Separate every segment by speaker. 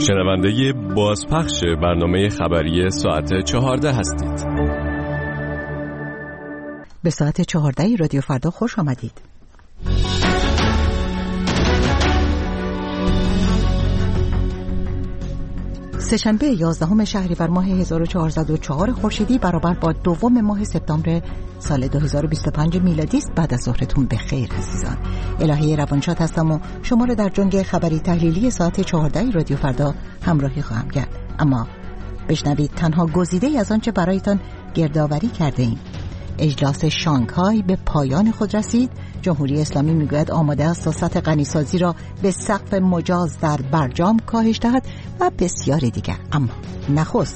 Speaker 1: شنونده بازپخش برنامه خبری ساعت 14 هستید.
Speaker 2: به ساعت 14 رادیو فردا خوش آمدید. سه‌شنبه 11 شهریور ماه 1404 خورشیدی برابر با 2 ماه سپتامبر سال 2025 میلادی است. بعد از ظهرتون بخیر عزیزان. الهی روانشاد هستم و شما را در جنگ خبری تحلیلی ساعت 14 رادیو فردا همراهی خواهم کرد. اما بشنوید تنها گزیده‌ای از آنچه برایتان گردآوری کرده ایم. اجلاس شانگهای به پایان خود رسید. جمهوری اسلامی میگوید آماده است تا سطح غنیسازی را به سقف مجاز در برجام کاهش دهد و بسیاری دیگر. اما نخست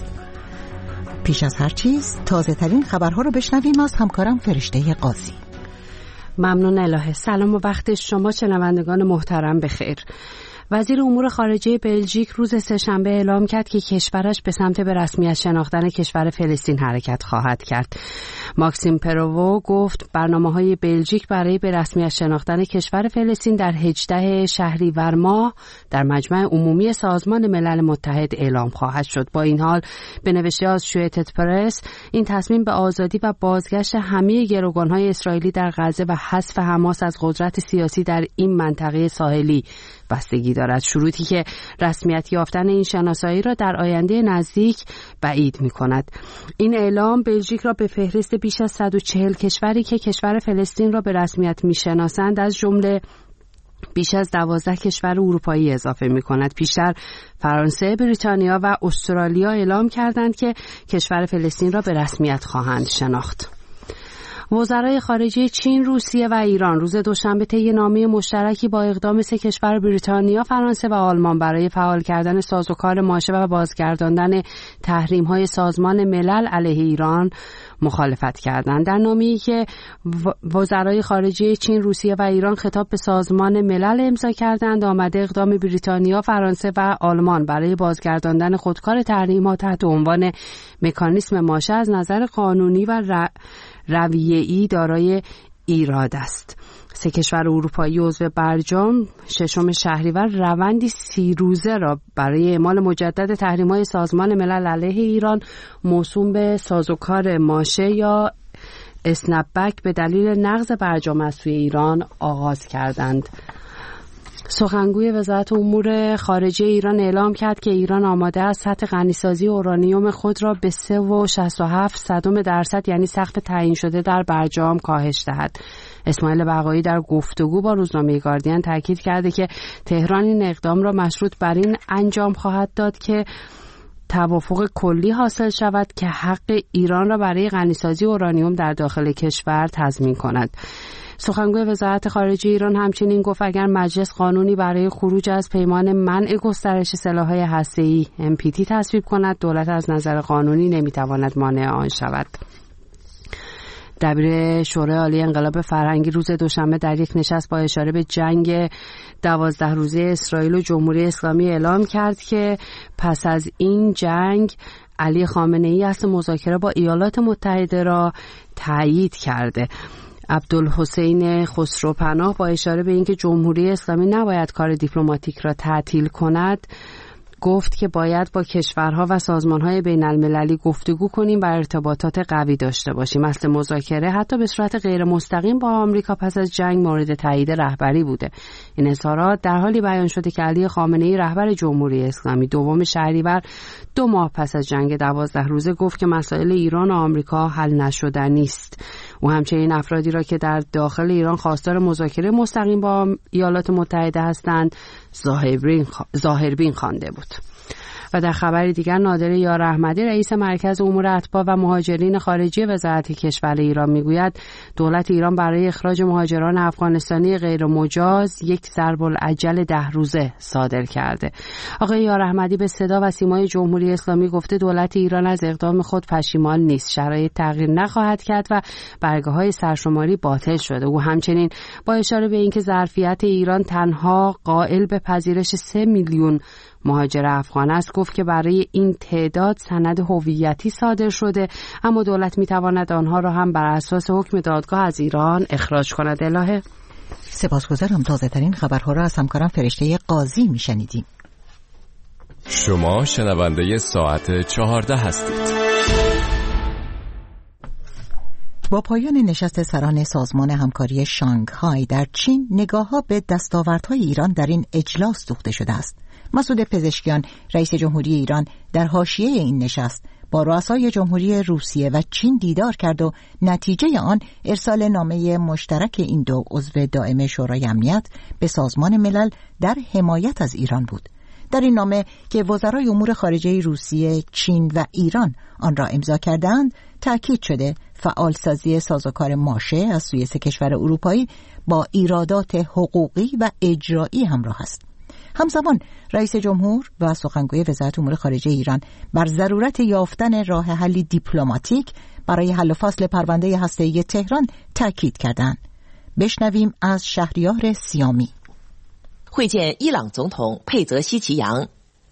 Speaker 2: پیش از هر چیز تازه ترین خبرها رو بشنویم از همکارم فرشته قاضی.
Speaker 3: ممنون الهه. سلام و وقت شما شنوندگان محترم بخیر. وزیر امور خارجه بلژیک روز سه‌شنبه اعلام کرد که کشورش به سمت به رسمیت شناختن کشور فلسطین حرکت خواهد کرد. ماکسیم پروو گفت برنامه‌های بلژیک برای به رسمیت شناختن کشور فلسطین در 18 شهریور ماه در مجمع عمومی سازمان ملل متحد اعلام خواهد شد. با این حال به نوشته آسوشییتد پرس این تصمیم به آزادی و بازگشت همه گروگان‌های اسرائیلی در غزه و حذف حماس از قدرت سیاسی در این منطقه ساحلی بستگی دارد. شروطی که رسمیت یافتن این شناسایی را در آینده نزدیک بعید می‌کند. این اعلام بلژیک را به فهرست بیش از 140 کشوری که کشور فلسطین را به رسمیت می‌شناسند از جمله بیش از 12 کشور اروپایی اضافه می‌کند. پیشتر فرانسه، بریتانیا و استرالیا اعلام کردند که کشور فلسطین را به رسمیت خواهند شناخت. وزرای خارجه چین، روسیه و ایران روز دوشنبه طی نامه مشترکی با اقدام 3 کشور بریتانیا، فرانسه و آلمان برای فعال کردن سازوکار ماشه و بازگرداندن تحریم‌های سازمان ملل علیه ایران مخالفت کردند. در نامه‌ای که وزرای خارجه چین، روسیه و ایران خطاب به سازمان ملل امضا کردند، آمده اقدام بریتانیا، فرانسه و آلمان برای بازگرداندن خودکار تحریم‌ها تحت عنوان مکانیسم ماشه از نظر قانونی و رویه‌ای دارای ایراد است. 3 کشور اروپایی عضو برجام 6 شهریور روندی 30 روزه را برای اعمال مجدد تحریم‌های سازمان ملل علیه ایران موسوم به سازوکار ماشه یا اسنپبک به دلیل نقض برجام از سوی ایران آغاز کردند. سخنگوی وزارت امور خارجه ایران اعلام کرد که ایران آماده است سطح غنیسازی اورانیوم خود را به 3.67% یعنی سقف تعیین شده در برجام کاهش دهد. اسماعیل بقایی در گفتگو با روزنامه گاردین تاکید کرده که تهران این اقدام را مشروط بر این انجام خواهد داد که توافق کلی حاصل شود که حق ایران را برای غنیسازی اورانیوم در داخل کشور تضمین کند. سخنگوی وزارت خارجه ایران همچنین گفت اگر مجلس قانونی برای خروج از پیمان منع گسترش سلاح‌های هسته‌ای NPT تصویب کند، دولت از نظر قانونی نمیتواند مانع آن شود. دبیر شورای عالی انقلاب فرهنگی روز دوشنبه در یک نشست با اشاره به جنگ 12 روزه اسرائیل و جمهوری اسلامی اعلام کرد که پس از این جنگ علی خامنه‌ای اصل مذاکره با ایالات متحده را تایید کرده. عبدالحسین خسروپناه با اشاره به اینکه جمهوری اسلامی نباید کار دیپلماتیک را تعطیل کند گفت که باید با کشورها و سازمانهای بین المللی گفتگو کنیم و ارتباطات قوی داشته باشیم. اصل مذاکره حتی به صورت غیر مستقیم با آمریکا پس از جنگ مورد تایید رهبری بوده. این اظهارات در حالی بیان شده که علی خامنه‌ای رهبر جمهوری اسلامی 2 شهریور 2 ماه پس از جنگ 12 روزه گفت که مسائل ایران و آمریکا حل نشدنی است. او همچنین افرادی را که در داخل ایران خواستار مذاکره مستقیم با ایالات متحده هستند ظاهربین خوانده بود. و در خبری دیگر نادر یار احمدی رئیس مرکز امور اتباع و مهاجرین خارجی وزارت کشور ایران میگوید دولت ایران برای اخراج مهاجران افغانستانی غیر مجاز یک ضرب الاجل 10 روزه صادر کرده. آقای یار احمدی به صدا و سیمای جمهوری اسلامی گفته دولت ایران از اقدام خود پشیمان نیست، شرایط تغییر نخواهد کرد و برگه‌های سرشماری باطل شده. او همچنین با اشاره به اینکه ظرفیت ایران تنها قائل به پذیرش 3 میلیون مهاجر افغان است گفت که برای این تعداد سند هویتی صادر شده، اما دولت میتواند آنها را هم بر اساس حکم دادگاه از ایران اخراج کند. الهه
Speaker 2: سپاسگزارم. تازه ترین خبرها را از همکارم فرشته قاضی میشنیدیم.
Speaker 1: شما شنونده ساعت 14 هستید.
Speaker 2: با پایان نشست سران سازمان همکاری شانگهای در چین، نگاه‌ها به دستاوردهای ایران در این اجلاس دوخته شده است. مسعود پزشکیان، رئیس جمهوری ایران، در حاشیه این نشست با رؤسای جمهوری روسیه و چین دیدار کرد و نتیجه آن ارسال نامه مشترک این دو عضو دائم شورای امنیت به سازمان ملل در حمایت از ایران بود. در این نامه که وزرای امور خارجه روسیه، چین و ایران آن را امضا کردند، تأکید شده فعالسازی سازوکار ماشه از سوی سه کشور اروپایی با ایرادات حقوقی و اجرایی همراه است. همزمان رئیس جمهور و سخنگوی وزارت امور خارجه ایران بر ضرورت یافتن راه حلی دیپلماتیک برای حل و فصل پرونده هسته‌ای تهران تأکید کردند. بشنویم از شهریار سیامی.
Speaker 4: 会见伊朗总统佩泽西奇扬。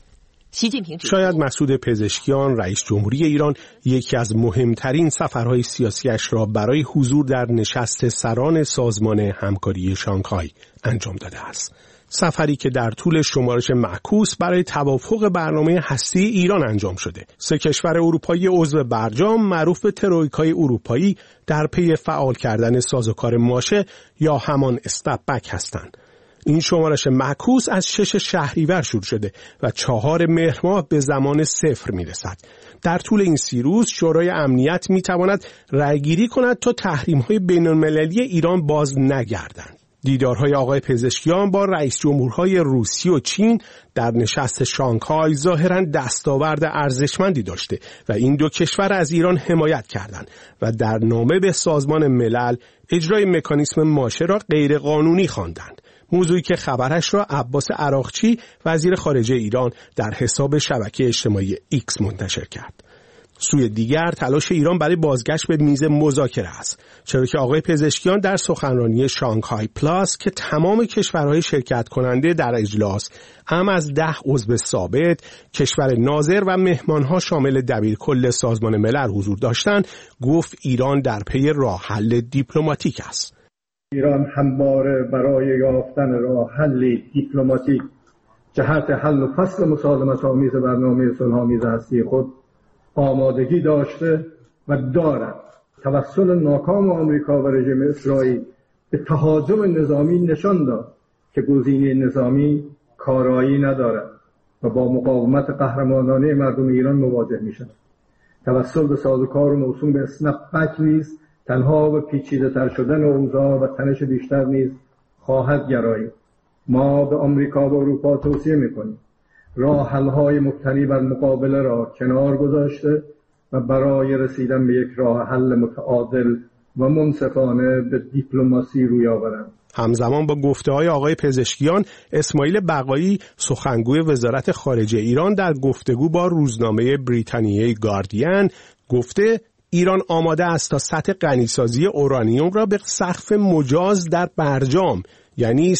Speaker 5: شاید مسعود پزشکیان، رئیس جمهوری ایران، یکی از مهمترین سفرهای سیاسیش را برای حضور در نشست سران سازمان همکاری شانگهای انجام داده است. سفری که در طول شمارش معکوس برای توافق برنامه هسته‌ای ایران انجام شده. سه کشور اروپایی عضو برجام معروف به ترویکای اروپایی در پی فعال کردن سازوکار ماشه یا همان استپ بک هستند. این شمارش معکوس از 6 شهریور شروع شده و 4 مهر ماه به زمان 0 میرسد. در طول این 30 روز شورای امنیت میتواند رأیگیری کند تا تحریم‌های بین‌المللی ایران باز نگردند. دیدارهای آقای پزشکیان با رئیس جمهورهای روسیه و چین در نشست شانگهای ظاهراً دستاورد ارزشمندی داشته و این دو کشور از ایران حمایت کردند و در نامه به سازمان ملل اجرای مکانیسم ماشه را غیرقانونی خواندند. موضوعی که خبرش را عباس عراقچی وزیر خارجه ایران در حساب شبکه اجتماعی ایکس منتشر کرد. سوی دیگر تلاش ایران برای بازگشت به میز مذاکره است، چرا که آقای پزشکیان در سخنرانی شانگهای پلاس که تمام کشورهای شرکت کننده در اجلاس هم از 10 عضو ثابت، کشور ناظر و مهمانها شامل دبیرکل سازمان ملل حضور داشتند، گفت ایران در پی راه حل دیپلماتیک است.
Speaker 6: ایران همواره برای یافتن راه حل دیپلماتیک جهت حل و فصل مسالمت‌آمیز برنامه صلح‌آمیز هستی خود آمادگی داشته و دارد. توسل ناکام آمریکا و رژیم اسرائیل به تهاجم نظامی نشان داد که گزینه نظامی کارایی ندارد و با مقاومت قهرمانانه مردم ایران مواجه می‌شود. توسل به سازوکار موسوم به اسنپ بک نیز تنها به پیچیده‌تر شدن اوضاع و تنش بیشتر نیز خواهد گرایید. ما به آمریکا و اروپا توصیه می‌کنیم راه حل‌های مبتنی بر مقابله را کنار گذاشته و برای رسیدن به یک راه حل متعادل و منصفانه به دیپلماسی روی آورند.
Speaker 5: همزمان با گفته‌های آقای پزشکیان، اسماعیل بقایی سخنگوی وزارت خارجه ایران در گفتگو با روزنامه بریتانیای گاردین گفته ایران آماده است تا سطح غنیسازی اورانیوم را به سقف مجاز در برجام یعنی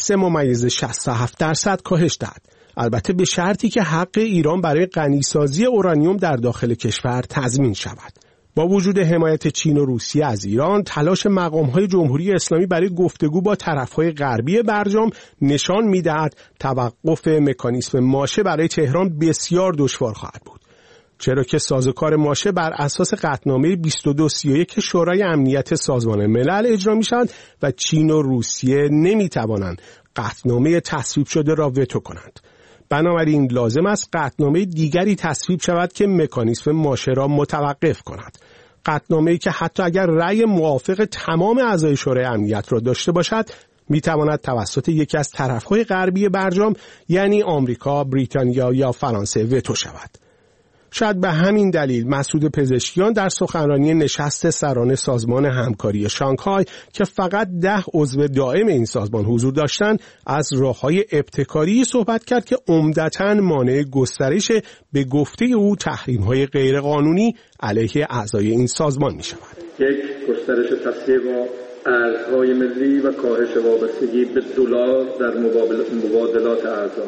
Speaker 5: 3.67% کاهش دهد. البته به شرطی که حق ایران برای غنیسازی اورانیوم در داخل کشور تضمین شود. با وجود حمایت چین و روسیه از ایران، تلاش مقام‌های جمهوری اسلامی برای گفتگو با طرف‌های غربی برجام نشان می‌دهد توقف مکانیسم ماشه برای تهران بسیار دشوار خواهد بود. چرا که سازوکار ماشه بر اساس قطعنامه 2231 شورای امنیت سازمان ملل اجرا می‌شود و چین و روسیه نمی‌توانند قطعنامه تصویب شده را وتو کنند. بنابراین لازم است قطعنامه دیگری تصویب شود که مکانیسم ماشه را متوقف کند. قطعنامه‌ای که حتی اگر رأی موافق تمام اعضای شورای امنیت را داشته باشد، می‌تواند توسط یکی از طرف‌های غربی برجام یعنی آمریکا، بریتانیا یا فرانسه وتو شود. شاید به همین دلیل مسعود پزشکیان در سخنرانی نشست سران سازمان همکاری شانگهای که فقط 10 عضو دائم این سازمان حضور داشتند از راه‌های ابتکاری صحبت کرد که عمدتاً مانع گسترش به گفته او تحریم‌های غیرقانونی علیه اعضای این سازمان می‌شود.
Speaker 6: یک، گسترش تصفیه با ارزهای ملی و کاهش وابستگی به دلار در مبادلات ارزها.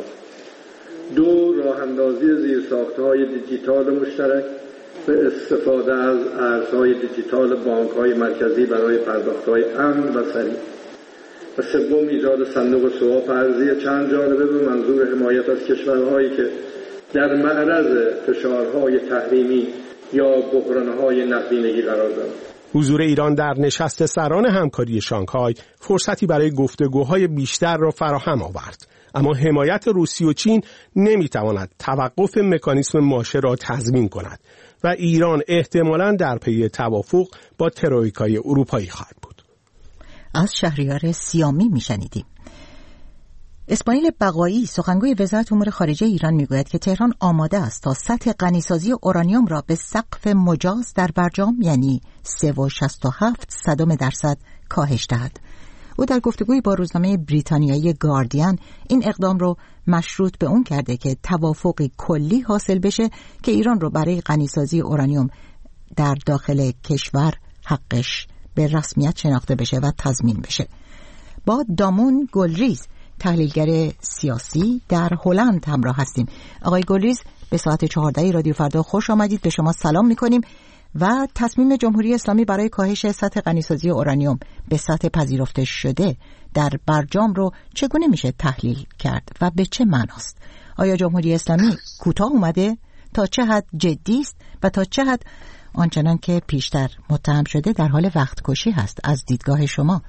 Speaker 6: 2، راه اندازی زیرساخت‌های دیجیتال مشترک به استفاده از ارزهای دیجیتال بانک‌های مرکزی برای پرداخت‌های امن و سریع. و 3، ایجاد صندوق سواب ارزی چند جانبه به منظور حمایت از کشورهایی که در معرض فشارهای تحریمی یا بحرانهای نقدینگی قرار دارد.
Speaker 5: حضور ایران در نشست سران همکاری شانگهای فرصتی برای گفتگوهای بیشتر را فراهم آورد. اما حمایت روسیه و چین نمیتواند توقف مکانیزم ماشه را تضمین کند و ایران احتمالاً در پی توافق با ترویکای اروپایی خواهد بود.
Speaker 2: از شهریار سیامی میشنیدیم. اسماعیل بقایی سخنگوی وزارت امور خارجه ایران میگوید که تهران آماده است تا سطح غنیسازی اورانیوم را به سقف مجاز در برجام یعنی 3.67% کاهش دهد. او در گفتگوی با روزنامه بریتانیایی گاردین این اقدام رو مشروط به اون کرده که توافقی کلی حاصل بشه که ایران رو برای غنیسازی اورانیوم در داخل کشور حقش به رسمیت شناخته بشه و تضمین بشه. با دامون گلریز تحلیلگر سیاسی در هلند همراه هستیم. آقای گلریز، به ساعت 14 رادیو فردا خوش آمدید. به شما سلام میکنیم و تصمیم جمهوری اسلامی برای کاهش سطح غنیسازی اورانیوم به سطح پذیرفته شده در برجام رو چگونه میشه تحلیل کرد و به چه معناست؟ آیا جمهوری اسلامی کوتاه اومده؟ تا چه حد جدی است و تا چه حد آنچنان که پیشتر متهم شده در حال وقت کشی هست از دیدگاه شما؟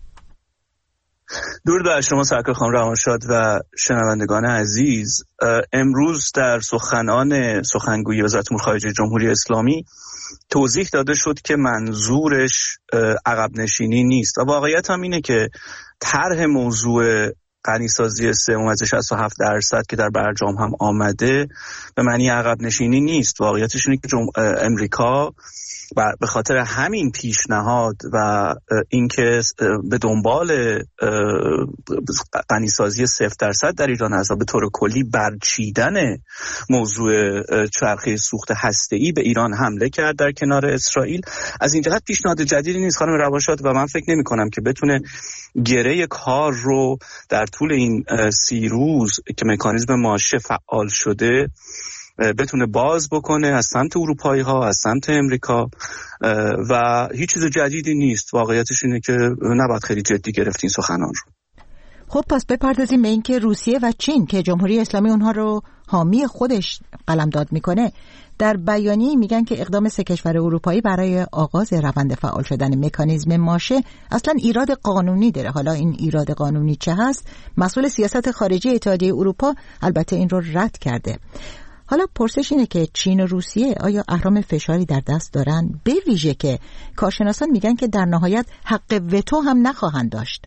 Speaker 7: درود بر شما سرکار خانم روانشاد و شنوندگان عزیز. امروز در سخنگوی وزارت امور خارجه جمهوری اسلامی توضیح داده شد که منظورش عقب نشینی نیست و واقعیت هم اینه که طرح موضوع غنیسازی 3.67% که در برجام هم آمده به معنی عقب نشینی نیست. واقعیتش اینه که امریکا به خاطر همین پیشنهاد و اینکه به دنبال غنیسازی 0% در ایران است و به طور کلی برچیدن موضوع چرخه سوخت هسته‌ای به ایران حمله کرد در کنار اسرائیل، از این جهت پیشنهاد جدیدی نیست خانم روانشاد و من فکر نمی‌کنم که بتونه گره کار رو در طول این 30 روز که مکانیزم ماشه فعال شده بتونه باز بکنه از سمت اروپایی ها، از سمت امریکا و هیچ چیز جدیدی نیست. واقعیتش اینه که نباید خیلی جدی گرفت این سخنان رو.
Speaker 2: خب پس بپردازیم به این که روسیه و چین که جمهوری اسلامی اونها رو حامی خودش قلمداد میکنه در بیانیه میگن که اقدام 3 کشور اروپایی برای آغاز روند فعال شدن مکانیزم ماشه اصلا ایراد قانونی داره. حالا این ایراد قانونی چه هست؟ مسئول سیاست خارجی اتحادیه اروپا البته این رو رد کرده. حالا پرسش اینه که چین و روسیه آیا اهرم فشاری در دست دارن، به ویژه که کارشناسان میگن که در نهایت حق وتو هم نخواهند داشت؟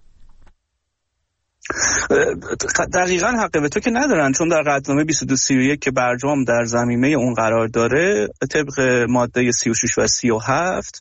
Speaker 7: دقیقاً حق وتو که ندارن، چون در قطعنامه 2231 که برجام در ضمیمه اون قرار داره طبق ماده 36 و 37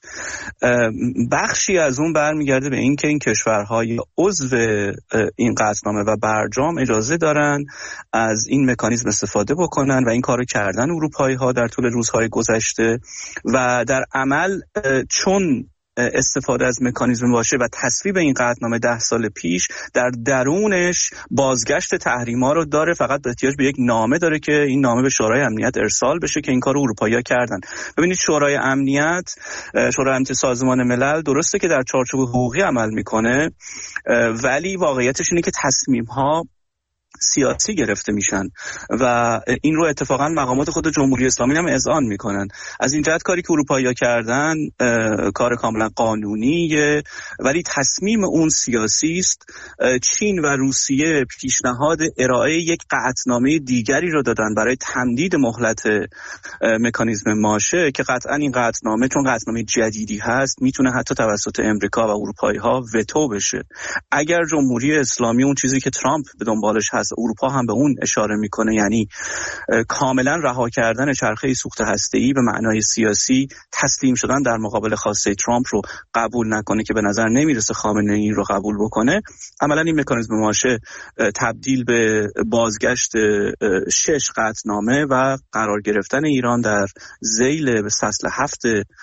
Speaker 7: بخشی از اون برمیگرده به این که این کشورهای عضو این قطعنامه و برجام اجازه دارن از این مکانیزم استفاده بکنن و این کارو کردن اروپایی ها در طول روزهای گذشته و در عمل چون استفاده از مکانیزم باشه و تصویب این قطعنامه 10 سال پیش در درونش بازگشت تحریما رو داره، فقط به احتیاج به یک نامه داره که این نامه به شورای امنیت ارسال بشه که این کارو اروپایی‌ها کردن. ببینید شورای امنیت سازمان ملل درسته که در چارچوب حقوقی عمل میکنه ولی واقعیتش اینه که تصمیم‌ها سیاسی گرفته میشن و این رو اتفاقا مقامات خود جمهوری اسلامی هم اذعان میکنن. از این جهت کاری که اروپایی‌ها کردن کار کاملا قانونیه ولی تصمیم اون سیاسی است. چین و روسیه پیشنهاد ارائه یک قطعنامه دیگری رو دادن برای تمدید مهلت مکانیزم ماشه که قطعا این قطعنامه چون قطعنامه جدیدی هست میتونه حتی توسط امریکا و اروپایی‌ها وتو بشه. اگر جمهوری اسلامی اون چیزی که ترامپ به دنبالش هست اروپا هم به اون اشاره میکنه، یعنی کاملا رها کردن چرخه سوخت هسته‌ای به معنای سیاسی، تسلیم شدن در مقابل خواسته ترامپ رو قبول نکنه که به نظر نمیرسه خامنه‌ای رو قبول بکنه، عملا این مکانیزم ماشه تبدیل به بازگشت 6 قطعنامه و قرار گرفتن ایران در ذیل فصل 7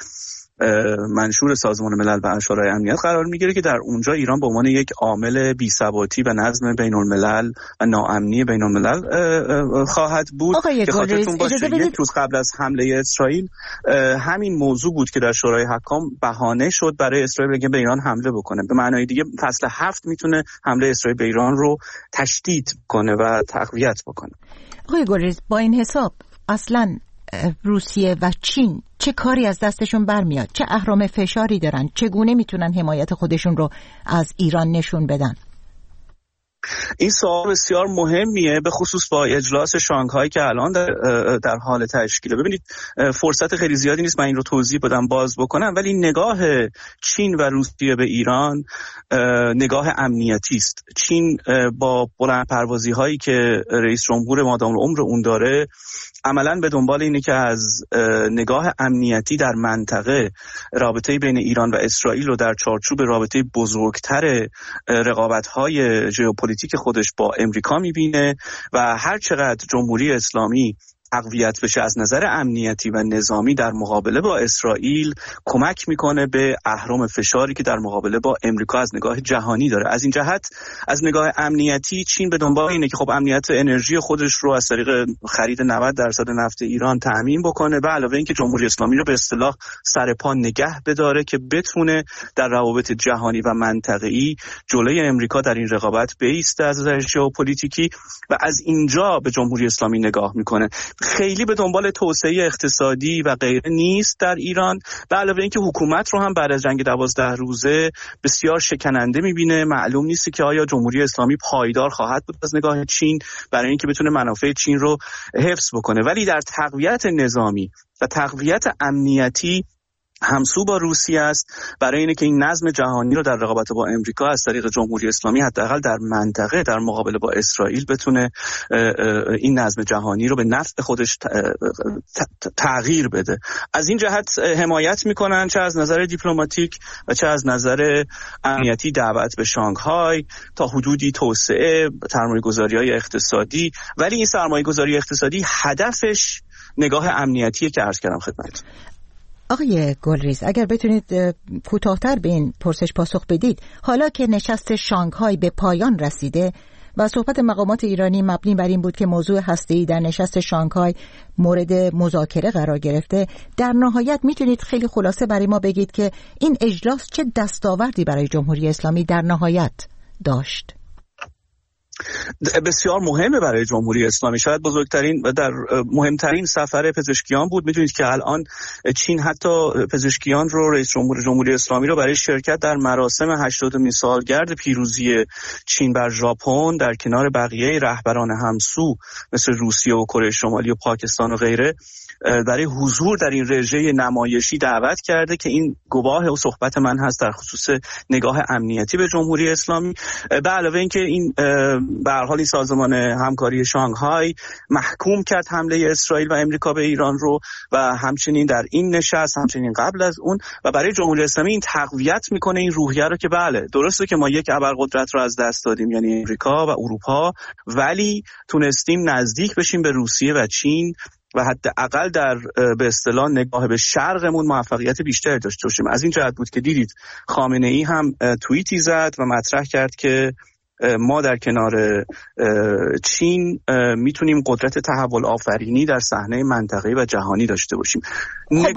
Speaker 7: منشور سازمان ملل و شورای امنیت قرار میگیره که در اونجا ایران به عنوان یک عامل بی‌ثباتی و نظم بین الملل و ناامنی بین الملل خواهد بود. که خاطرتون باشه یک روز قبل از حمله اسرائیل همین موضوع بود که در شورای حکام بهانه شد برای اسرائیل که به ایران حمله بکنه. به معنای دیگه فصل 7 میتونه حمله اسرائیل به ایران رو تشدید کنه و تقویت بکنه.
Speaker 2: آقای گلریز، با این حساب اصلا روسیه و چین چه کاری از دستشون برمیاد؟ چه اهرم فشاری دارن؟ چگونه میتونن حمایت خودشون رو از ایران نشون بدن؟
Speaker 7: این سوال بسیار مهمیه، به خصوص با اجلاس شانگهای که الان در حال تشکیله. ببینید فرصت خیلی زیادی نیست من این رو توضیح بدم، باز بکنم، ولی نگاه چین و روسیه به ایران نگاه امنیتی است. چین با بلند پروازی هایی که رئیس جمهور مادام العمر اون داره عملاً به دنبال اینه که از نگاه امنیتی در منطقه رابطه بین ایران و اسرائیل رو در چارچوب رابطه بزرگتر رقابت‌های ژئوپلیتیک خودش با امریکا می‌بینه و هر چقدر جمهوری اسلامی تقویت بشه از نظر امنیتی و نظامی در مقابله با اسرائیل، کمک میکنه به اهرم فشاری که در مقابله با امریکا از نگاه جهانی داره. از این جهت از نگاه امنیتی چین به دنبال اینه که خب امنیت انرژی خودش رو از طریق خرید 90% نفت ایران تأمین بکنه و علاوه اینکه جمهوری اسلامی رو به اصطلاح سر پا نگه بداره که بتونه در روابط جهانی و منطقه‌ای جلوی امریکا در این رقابت بایسته از نظر ژئوپلیتیکی و از اینجا به جمهوری اسلامی نگاه میکنه. خیلی به دنبال توسعه اقتصادی و غیره نیست در ایران، به علاوه اینکه حکومت رو هم بعد از جنگ 12 روزه بسیار شکننده میبینه. معلوم نیست که آیا جمهوری اسلامی پایدار خواهد بود از نگاه چین برای اینکه بتونه منافع چین رو حفظ بکنه، ولی در تقویت نظامی و تقویت امنیتی همسو با روسیه است برای اینه که این نظم جهانی رو در رقابت با امریکا از طریق جمهوری اسلامی حداقل در منطقه در مقابله با اسرائیل بتونه این نظم جهانی رو به نفع خودش تغییر بده. از این جهت حمایت میکنن، چه از نظر دیپلماتیک و چه از نظر امنیتی، دعوت به شانگهای، تا حدودی توسعه، سرمایه‌گذاری‌های اقتصادی، ولی این سرمایه‌گذاری اقتصادی هدفش نگاه امنیتیه که عرض کردم خدمتتون.
Speaker 2: آقای گلریز، اگر بتونید کوتاه‌تر به این پرسش پاسخ بدید، حالا که نشست شانگهای به پایان رسیده و صحبت مقامات ایرانی مبنی بر این بود که موضوع هسته‌ای در نشست شانگهای مورد مذاکره قرار گرفته، در نهایت میتونید خیلی خلاصه برای ما بگید که این اجلاس چه دستاوردی برای جمهوری اسلامی در نهایت داشت؟
Speaker 7: بسیار مهمه برای جمهوری اسلامی، شاید بزرگترین و در مهمترین سفر پزشکیان بود. میدونید که الان چین حتی پزشکیان رو، رئیس جمهوری اسلامی رو برای شرکت در مراسم 80مین سالگرد پیروزی چین بر ژاپن در کنار بقیه رهبران همسو مثل روسیه و کره شمالی و پاکستان و غیره برای حضور در این رژه نمایشی دعوت کرده که این گواه و صحبت من هست در خصوص نگاه امنیتی به جمهوری اسلامی. به علاوه اینکه این به هر حال این سازمان همکاری شانگهای محکوم کرد حمله اسرائیل و امریکا به ایران رو و همچنین در این نشست، همچنین قبل از اون، و برای جمهوری اسلامی این تقویت میکنه این روحیه رو که بله درسته که ما یک ابرقدرت رو از دست دادیم یعنی امریکا و اروپا، ولی تونستیم نزدیک بشیم به روسیه و چین و حداقل در به اصطلاح نگاه به شرقمون موفقیت بیشتر داشته باشیم. از این جهت بود که دیدید خامنه ای هم توییتی زد و مطرح کرد که ما در کنار چین میتونیم قدرت تحول آفرینی در صحنه منطقه‌ای و جهانی داشته باشیم.
Speaker 2: خب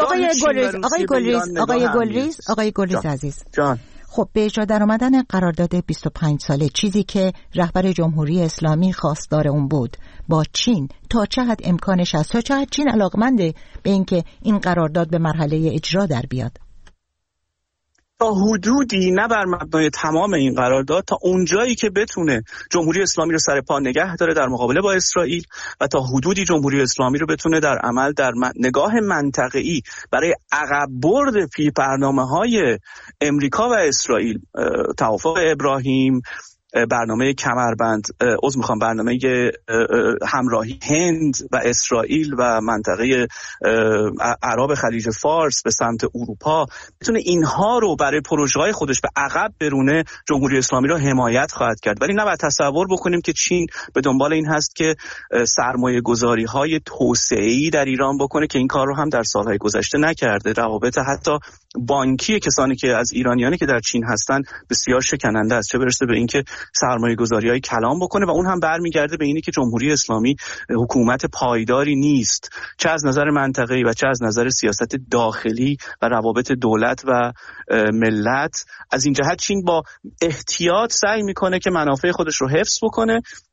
Speaker 2: آقای گلریز عزیز
Speaker 7: جان،
Speaker 2: خب به اجرا در آمدن قرارداد 25 ساله، چیزی که رهبر جمهوری اسلامی خواستار اون بود با چین، تا چه حد امکانش هست؟ تا چه حد چین علاقمنده به اینکه این قرارداد به مرحله اجرا در بیاد؟
Speaker 7: تا حدودی، نه بر مبنای تمام این قرارداد، تا اونجایی که بتونه جمهوری اسلامی رو سر پا نگه داره در مقابله با اسرائیل و تا حدودی جمهوری اسلامی رو بتونه در عمل در نگاه منطقه‌ای برای عقب برد پی برنامه‌های امریکا و اسرائیل، توافق ابراهیم، برنامه کمربند، برنامه همراهی هند و اسرائیل و منطقه عرب خلیج فارس به سمت اروپا، بتونه اینها رو برای پروژه‌های خودش به عقب برونه، جمهوری اسلامی رو حمایت خواهد کرد. ولی نباید تصور بکنیم که چین به دنبال این هست که سرمایه‌گذاری‌های توسعه‌ای در ایران بکنه، که این کار رو هم در سال‌های گذشته نکرده. روابط حتی بانکی کسانی که از ایرانیانی که در چین هستن بسیار شکننده است، چه برسه به اینکه سرمایه‌گذاری‌های کلان بکنه، و اون هم برمیگرده به اینی که جمهوری اسلامی حکومت پایداری نیست، چه از نظر منطقه‌ای و چه از نظر سیاست داخلی و روابط دولت و ملت. از این جهت چین با احتیاط سعی میکنه که منافع خودش رو حفظ بکنه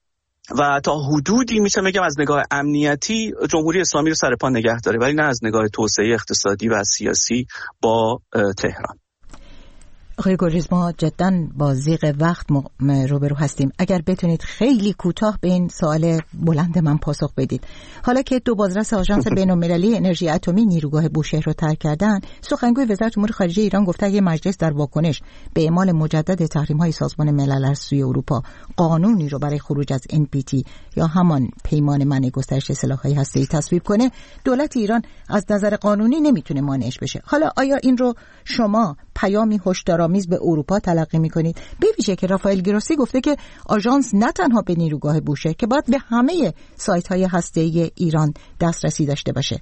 Speaker 7: و تا حدودی میشه بگم از نگاه امنیتی جمهوری اسلامی رو سر پا نگه داره، ولی نه از نگاه توسعه اقتصادی و سیاسی با تهران.
Speaker 2: آقای گلریز، ما جداً با ضیق وقت روبرو هستیم. اگر بتونید خیلی کوتاه به این سوال بلند من پاسخ بدید. حالا که دو بازرس آژانس بین‌المللی انرژی اتمی نیروگاه بوشهر رو ترک کردن، سخنگوی وزارت امور خارجه ایران گفته اگه مجلس در واکنش به اعمال مجدد تحریم‌های سازمان ملل از سوی اروپا قانونی رو برای خروج از NPT یا همان پیمان منع گسترش سلاح‌های هسته‌ای تصویب کنه، دولت ایران از نظر قانونی نمیتونه مانعش بشه. حالا آیا این رو شما پیامی هشدارآمیز به اروپا تلقی میکنید؟ به ویژه که رافائل گروسی گفته که آژانس نه تنها به نیروگاه بوشهر که باید به همه سایت‌های هسته‌ای ایران دسترسی داشته باشه.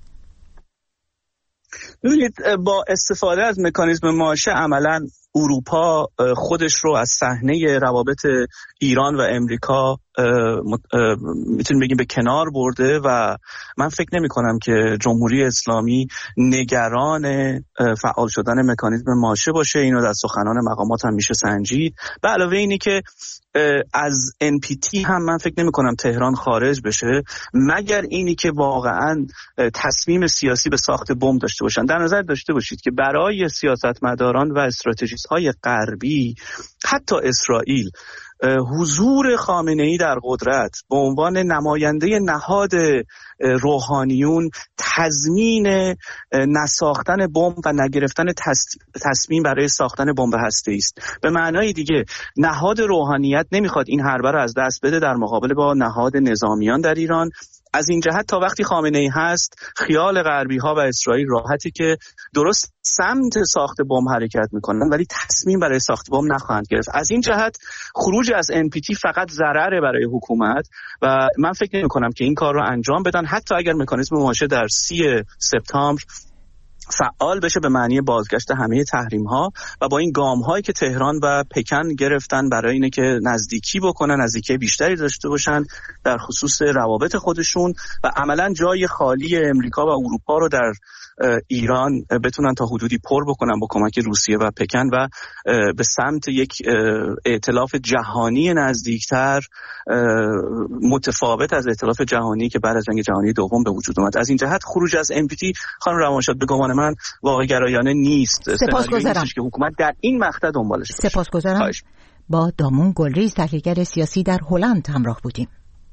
Speaker 7: ببینید، با استفاده از مکانیزم ماشه عملاً اروپا خودش رو از صحنه روابط ایران و امریکا میتونیم بگیم به کنار برده و من فکر نمی کنم که جمهوری اسلامی نگران فعال شدن مکانیزم ماشه باشه. اینو در سخنان مقامات هم میشه سنجید. به علاوه اینی که از NPT هم من فکر نمی کنم تهران خارج بشه مگر اینی که واقعا تصمیم سیاسی به ساخت بمب داشته باشن. در نظر داشته باشید که برای سیاستمداران و استراتژیست های غربی، حتی اسرائیل، حضور خامنه‌ای در قدرت به عنوان نماینده نهاد روحانیون تضمین نساختن بمب و نگرفتن تصمیم برای ساختن بمب هسته‌ای است. به معنای دیگه نهاد روحانیت نمیخواد این حربه رو از دست بده در مقابل با نهاد نظامیان در ایران. از این جهت تا وقتی خامنه‌ای هست خیال غربی‌ها و اسرائیل راحتی که درست سمت ساخت بمب حرکت میکنن ولی تصمیم برای ساخت بمب نخواهند گرفت. از این جهت خروج از NPT فقط ضرره برای حکومت و من فکر نمی‌کنم که این کار رو انجام بدن، حتی اگر مکانیزم ماشه در 30 سپتامبر فعال بشه به معنی بازگشت همه تحریم ها و با این گام هایی که تهران و پکن گرفتن برای اینه که نزدیکی بکنن، نزدیکی بیشتری داشته باشن در خصوص روابط خودشون و عملا جای خالی امریکا و اروپا رو در ایران بتونن تا حدودی پر بکنن با کمک روسیه و پکن و به سمت یک ائتلاف جهانی نزدیکتر، متفاوت از ائتلاف جهانی که بعد از جنگ جهانی دوم به وجود اومد. از این جهت خروج از NPT خانم روانشاد به گمان من واقع گرایانه نیست.
Speaker 2: سپاسگزارم
Speaker 7: که حکومت در این مقطع دنبالش باشه.
Speaker 2: سپاسگزارم. با دامون گلریز، تحلیلگر سیاسی در هلند همراه بودیم.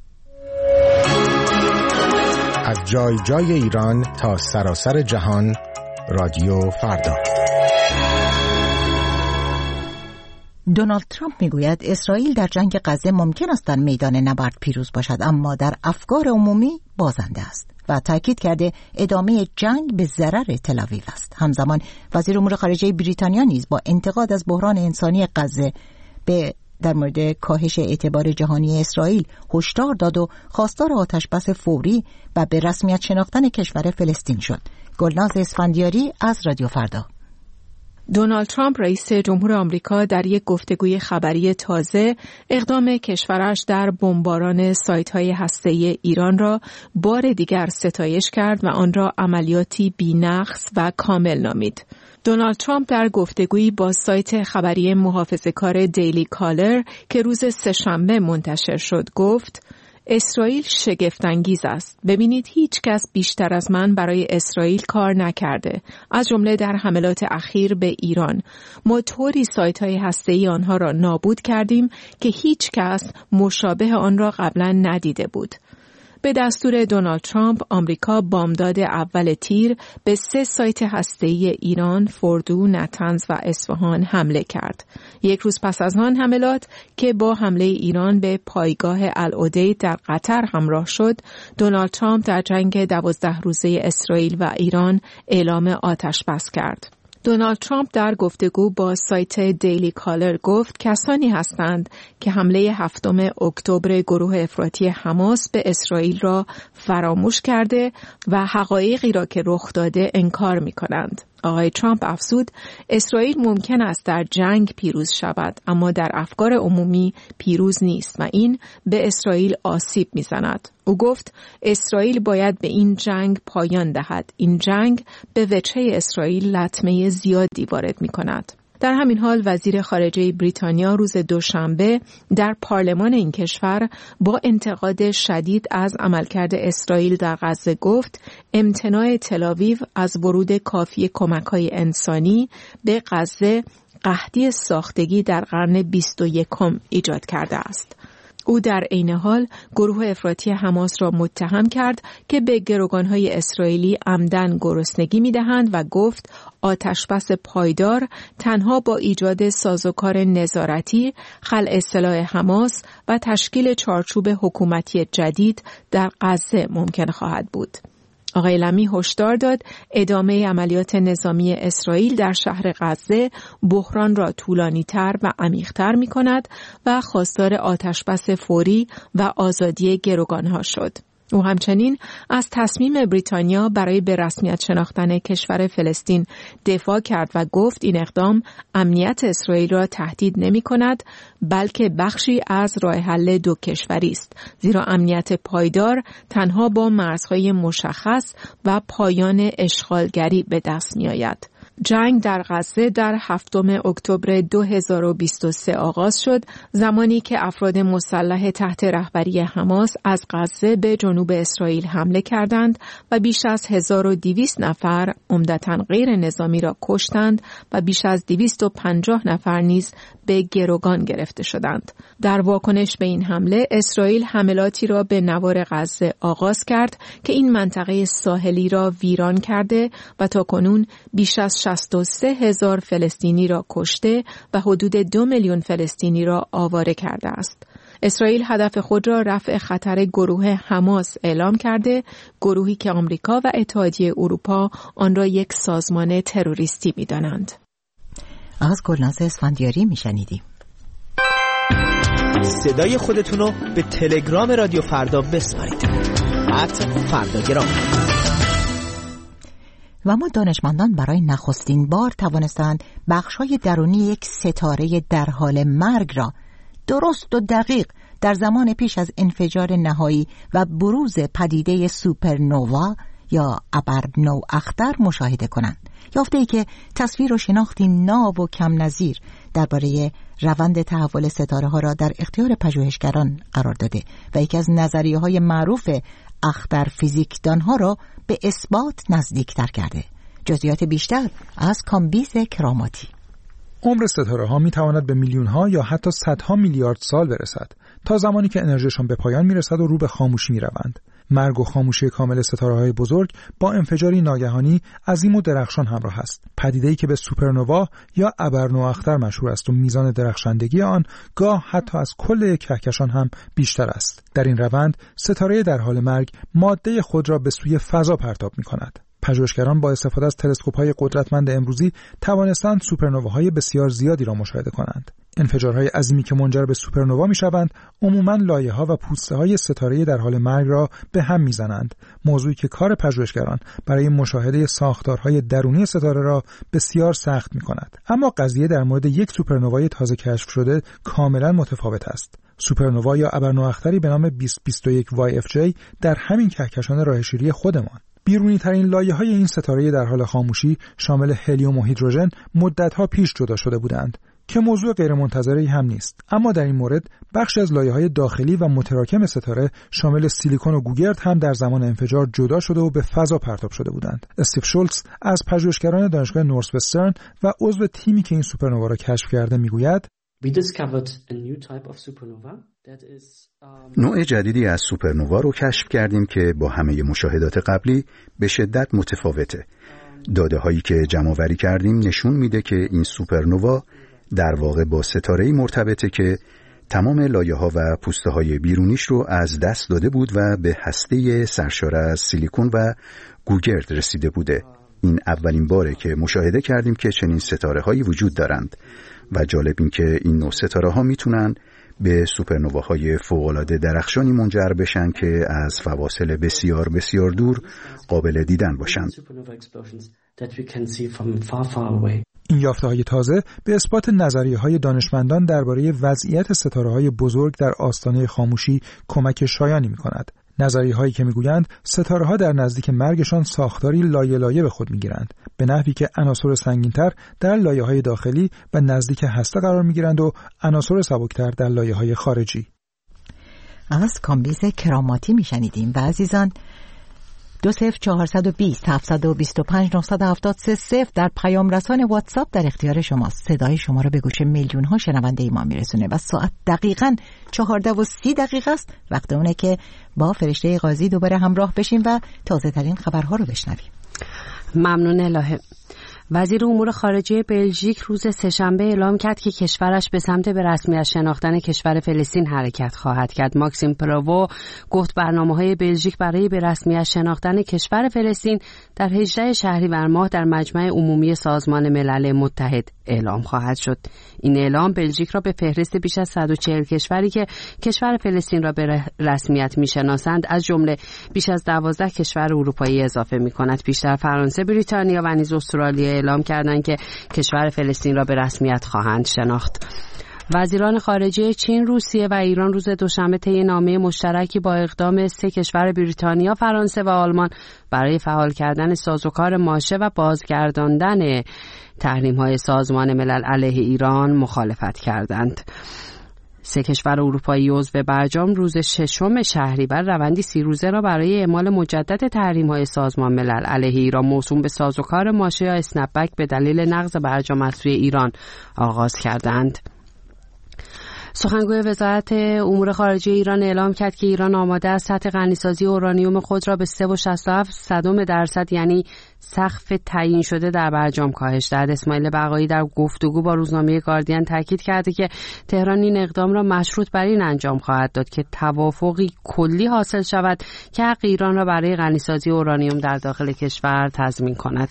Speaker 8: از جای جای ایران تا سراسر جهان، رادیو فردا.
Speaker 2: دونالد ترامپ میگوید اسرائیل در جنگ غزه ممکن است در میدان نبرد پیروز باشد اما در افکار عمومی بازنده است و تاکید کرده ادامه جنگ به ضرر تل‌آویو است. همزمان وزیر امور خارجه بریتانیا نیز با انتقاد از بحران انسانی غزه در مورد کاهش اعتبار جهانی اسرائیل هشدار داد و خواستار آتشبس فوری و به رسمیت شناختن کشور فلسطین شد. گلناز اسفندیاری از رادیو فردا.
Speaker 9: دونالد ترامپ رئیس جمهور آمریکا در یک گفتگوی خبری تازه اقدام کشورش در بمباران سایت‌های هسته‌ای ایران را بار دیگر ستایش کرد و آن را عملیاتی بی‌نقص و کامل نامید. دونالد ترامپ در گفتگویی با سایت خبری محافظه‌کار دیلی کالر که روز سه‌شنبه منتشر شد گفت: اسرائیل شگفت‌انگیز است. ببینید هیچ کس بیشتر از من برای اسرائیل کار نکرده. از جمله در حملات اخیر به ایران. ما طوری سایت‌های هسته‌ای آنها را نابود کردیم که هیچ کس مشابه آن را قبلا ندیده بود. به دستور دونالد ترامپ، آمریکا بامداد اول تیر به 3 سایت هسته‌ای ایران، فردو، نتنز و اصفهان حمله کرد. یک روز پس از آن حملات که با حمله ایران به پایگاه العدید در قطر همراه شد، دونالد ترامپ در جنگ 12 روزه اسرائیل و ایران اعلام آتش بس کرد. دونالد ترامپ در گفتگو با سایت دیلی کالر گفت کسانی هستند که حمله 7 اکتبر گروه افراطی حماس به اسرائیل را فراموش کرده و حقایقی را که رخ داده انکار می کنند. آقای ترامپ افزود اسرائیل ممکن است در جنگ پیروز شود اما در افکار عمومی پیروز نیست و این به اسرائیل آسیب می‌زند. او گفت اسرائیل باید به این جنگ پایان دهد. این جنگ به وجهه اسرائیل لطمه زیادی وارد می‌کند. در همین حال وزیر خارجه بریتانیا روز دوشنبه در پارلمان این کشور با انتقاد شدید از عملکرد اسرائیل در غزه گفت امتناع تل‌آویو از ورود کافی کمک‌های انسانی به غزه قحطی ساختگی در قرن 21 ایجاد کرده است. او در عین حال گروه افراطی حماس را متهم کرد که به گروگان‌های اسرائیلی عمدن گرسنگی می‌دهند و گفت آتشبس پایدار تنها با ایجاد سازوکار نظارتی، خلع سلاح حماس و تشکیل چارچوب حکومتی جدید در غزه ممکن خواهد بود. آقای لمی هشدار داد ادامه عملیات نظامی اسرائیل در شهر غزه بحران را طولانی‌تر و عمیق‌تر می‌کند و خواستار آتشبس فوری و آزادی گروگان‌ها شد. او همچنین از تصمیم بریتانیا برای به رسمیت شناختن کشور فلسطین دفاع کرد و گفت این اقدام امنیت اسرائیل را تهدید نمی‌کند بلکه بخشی از راه حل دو کشوری است، زیرا امنیت پایدار تنها با مرزهای مشخص و پایان اشغالگری به دست می‌آید. جنگ در غزه در 7 اکتبر 2023 آغاز شد، زمانی که افراد مسلح تحت رهبری حماس از غزه به جنوب اسرائیل حمله کردند و بیش از 1200 نفر عمدتاً غیر نظامی را کشتند و بیش از 250 نفر نیز به گروگان گرفته شدند. در واکنش به این حمله، اسرائیل حملاتی را به نوار غزه آغاز کرد که این منطقه ساحلی را ویران کرده و تاکنون بیش از 63,000 فلسطینی را کشته و حدود 2 میلیون فلسطینی را آواره کرده است. اسرائیل هدف خود را رفع خطر گروه حماس اعلام کرده، گروهی که آمریکا و اتحادیه اروپا آن را یک سازمان تروریستی می‌دانند.
Speaker 2: از گلناز اسفندیاری میشنیدیم.
Speaker 10: صدای خودتون رو به تلگرام رادیو فردا بسپارید. @فرداگرام.
Speaker 2: و ما دانشمندان برای نخستین بار توانستند بخش‌های درونی یک ستاره در حال مرگ را درست و دقیق در زمان پیش از انفجار نهایی و بروز پدیده سوپرنووا یا ابرنواختر مشاهده کنند. یافته‌ای که تصویر و شناختی ناب و کم نظیر درباره روند تحول ستاره‌ها را در اختیار پژوهشگران قرار داده و یکی از نظریه‌های معروف اختر فیزیکدانها را به اثبات نزدیکتر کرده. جزئیات بیشتر از کامبیز کراماتی.
Speaker 11: عمر ستاره‌ها می‌تواند به میلیون‌ها یا حتی صدها میلیارد سال برسد، تا زمانی که انرژیشان به پایان می‌رسد و رو به خاموشی می‌روند. مرگ و خاموشی کامل ستاره‌های بزرگ با انفجاری ناگهانی عظیم و درخشان همراه است. پدیده‌ای که به سوپرنووا یا ابرنواختر مشهور است و میزان درخشندگی آن گاه حتی از کل کهکشان هم بیشتر است. در این روند ستاره در حال مرگ ماده خود را به سوی فضا پرتاب می‌کند. پژوهشگران با استفاده از تلسکوپ‌های قدرتمند امروزی توانستند سوپرنوواهای بسیار زیادی را مشاهده کنند. انفجارهای عظیمی که منجر به سوپرنووا می‌شوند، عموماً لایه‌ها و پوسته‌های ستاره در حال مرگ را به هم می‌زنند، موضوعی که کار پژوهشگران برای مشاهده ساختارهای درونی ستاره را بسیار سخت می‌کند. اما قضیه در مورد یک سوپرنووای تازه کشف شده کاملاً متفاوت است. سوپرنووا یا ابرنواختری به نام 2021 YFJ در همین کهکشان راهشیری خودمان. بیرونی ترین لایه‌های این ستاره در حال خاموشی شامل هلیوم و هیدروژن مدت‌ها پیش جدا شده بودند که موضوع غیرمنتظره‌ای هم نیست. اما در این مورد بخشی از لایه‌های داخلی و متراکم ستاره شامل سیلیکون و گوگرد هم در زمان انفجار جدا شده و به فضا پرتاب شده بودند. استیو شولتز از پژوهشگران دانشگاه نورثوسترن و عضو تیمی که این سوپرنووا را کشف کرده میگوید:
Speaker 12: نوع جدیدی از سوپرنووا رو کشف کردیم که با همه مشاهدات قبلی به شدت متفاوته. داده هایی که جمع‌آوری کردیم نشون میده که این سوپرنووا در واقع با ستاره‌ای مرتبطه که تمام لایه‌ها و پوسته‌های بیرونیش رو از دست داده بود و به هسته سرشار از سیلیکون و گوگرد رسیده بوده. این اولین باره که مشاهده کردیم که چنین ستاره‌هایی وجود دارند و جالب این که این نوع ستاره‌ها میتونن به سوپرنوواهای فوق‌العاده درخشانی منجر بشن که از فواصل بسیار بسیار دور قابل دیدن باشند.
Speaker 11: این یافته‌های تازه به اثبات نظریه‌های دانشمندان درباره وضعیت ستاره‌های بزرگ در آستانه خاموشی کمک شایانی می‌کند. نظریه‌هایی که میگویند ستاره‌ها در نزدیک مرگشان ساختاری لایه لایه به خود میگیرند، به نحوی که عناصر سنگین‌تر در لایه‌های داخلی و نزدیک هسته قرار میگیرند و عناصر سبکتر در لایه‌های خارجی.
Speaker 2: از کامبیز کراماتی میشنیدیم و عزیزان 20420 725 973 در پیام رسان واتساپ در اختیار شماست. صدای شما رو به گوش میلیون ها شنونده ما میرسونه و ساعت دقیقاً 14:30 است. وقت اونه که با فرشته قاضی دوباره همراه بشیم و تازه ترین خبرها رو بشنویم.
Speaker 3: ممنون الهه. وزیر امور خارجه بلژیک روز سه‌شنبه اعلام کرد که کشورش به سمت به رسمیت شناختن کشور فلسطین حرکت خواهد کرد. ماکسیم پروو گفت برنامه‌های بلژیک برای به رسمیت شناختن کشور فلسطین در 18 شهریور ماه در مجمع عمومی سازمان ملل متحد اعلام خواهد شد. این اعلام بلژیک را به فهرست بیش از 140 کشوری که کشور فلسطین را به رسمیت می‌شناسند از جمله بیش از 12 کشور اروپایی اضافه می‌کند. پیشتر فرانسه، بریتانیا و نیز استرالیا اعلام کردند که کشور فلسطین را به رسمیت خواهند شناخت. وزیران خارجه چین، روسیه و ایران روز دوشنبه طی نامه مشترکی با اقدام 3 کشور بریتانیا، فرانسه و آلمان برای فعال کردن سازوکار ماشه و بازگرداندن تحریم‌های سازمان ملل علیه ایران مخالفت کردند. 3 کشور اروپایی عضو برجام روز 6 شهریور روندی 30 روزه را برای اعمال مجدد تحریم‌های سازمان ملل علیه ایران موسوم به سازوکار ماشه یا اسنپ بک به دلیل نقض برجام از سوی ایران آغاز کردند. سخنگوی وزارت امور خارجه ایران اعلام کرد که ایران آماده است سطح غنیسازی اورانیوم خود را به 3.67% یعنی سقف تعیین شده در برجام کاهش دهد. اسماعیل بقایی در گفتگو با روزنامه گاردین تاکید کرده که تهران این اقدام را مشروط بر این انجام خواهد داد که توافقی کلی حاصل شود که حق ایران را برای غنیسازی اورانیوم در داخل کشور تضمین کند.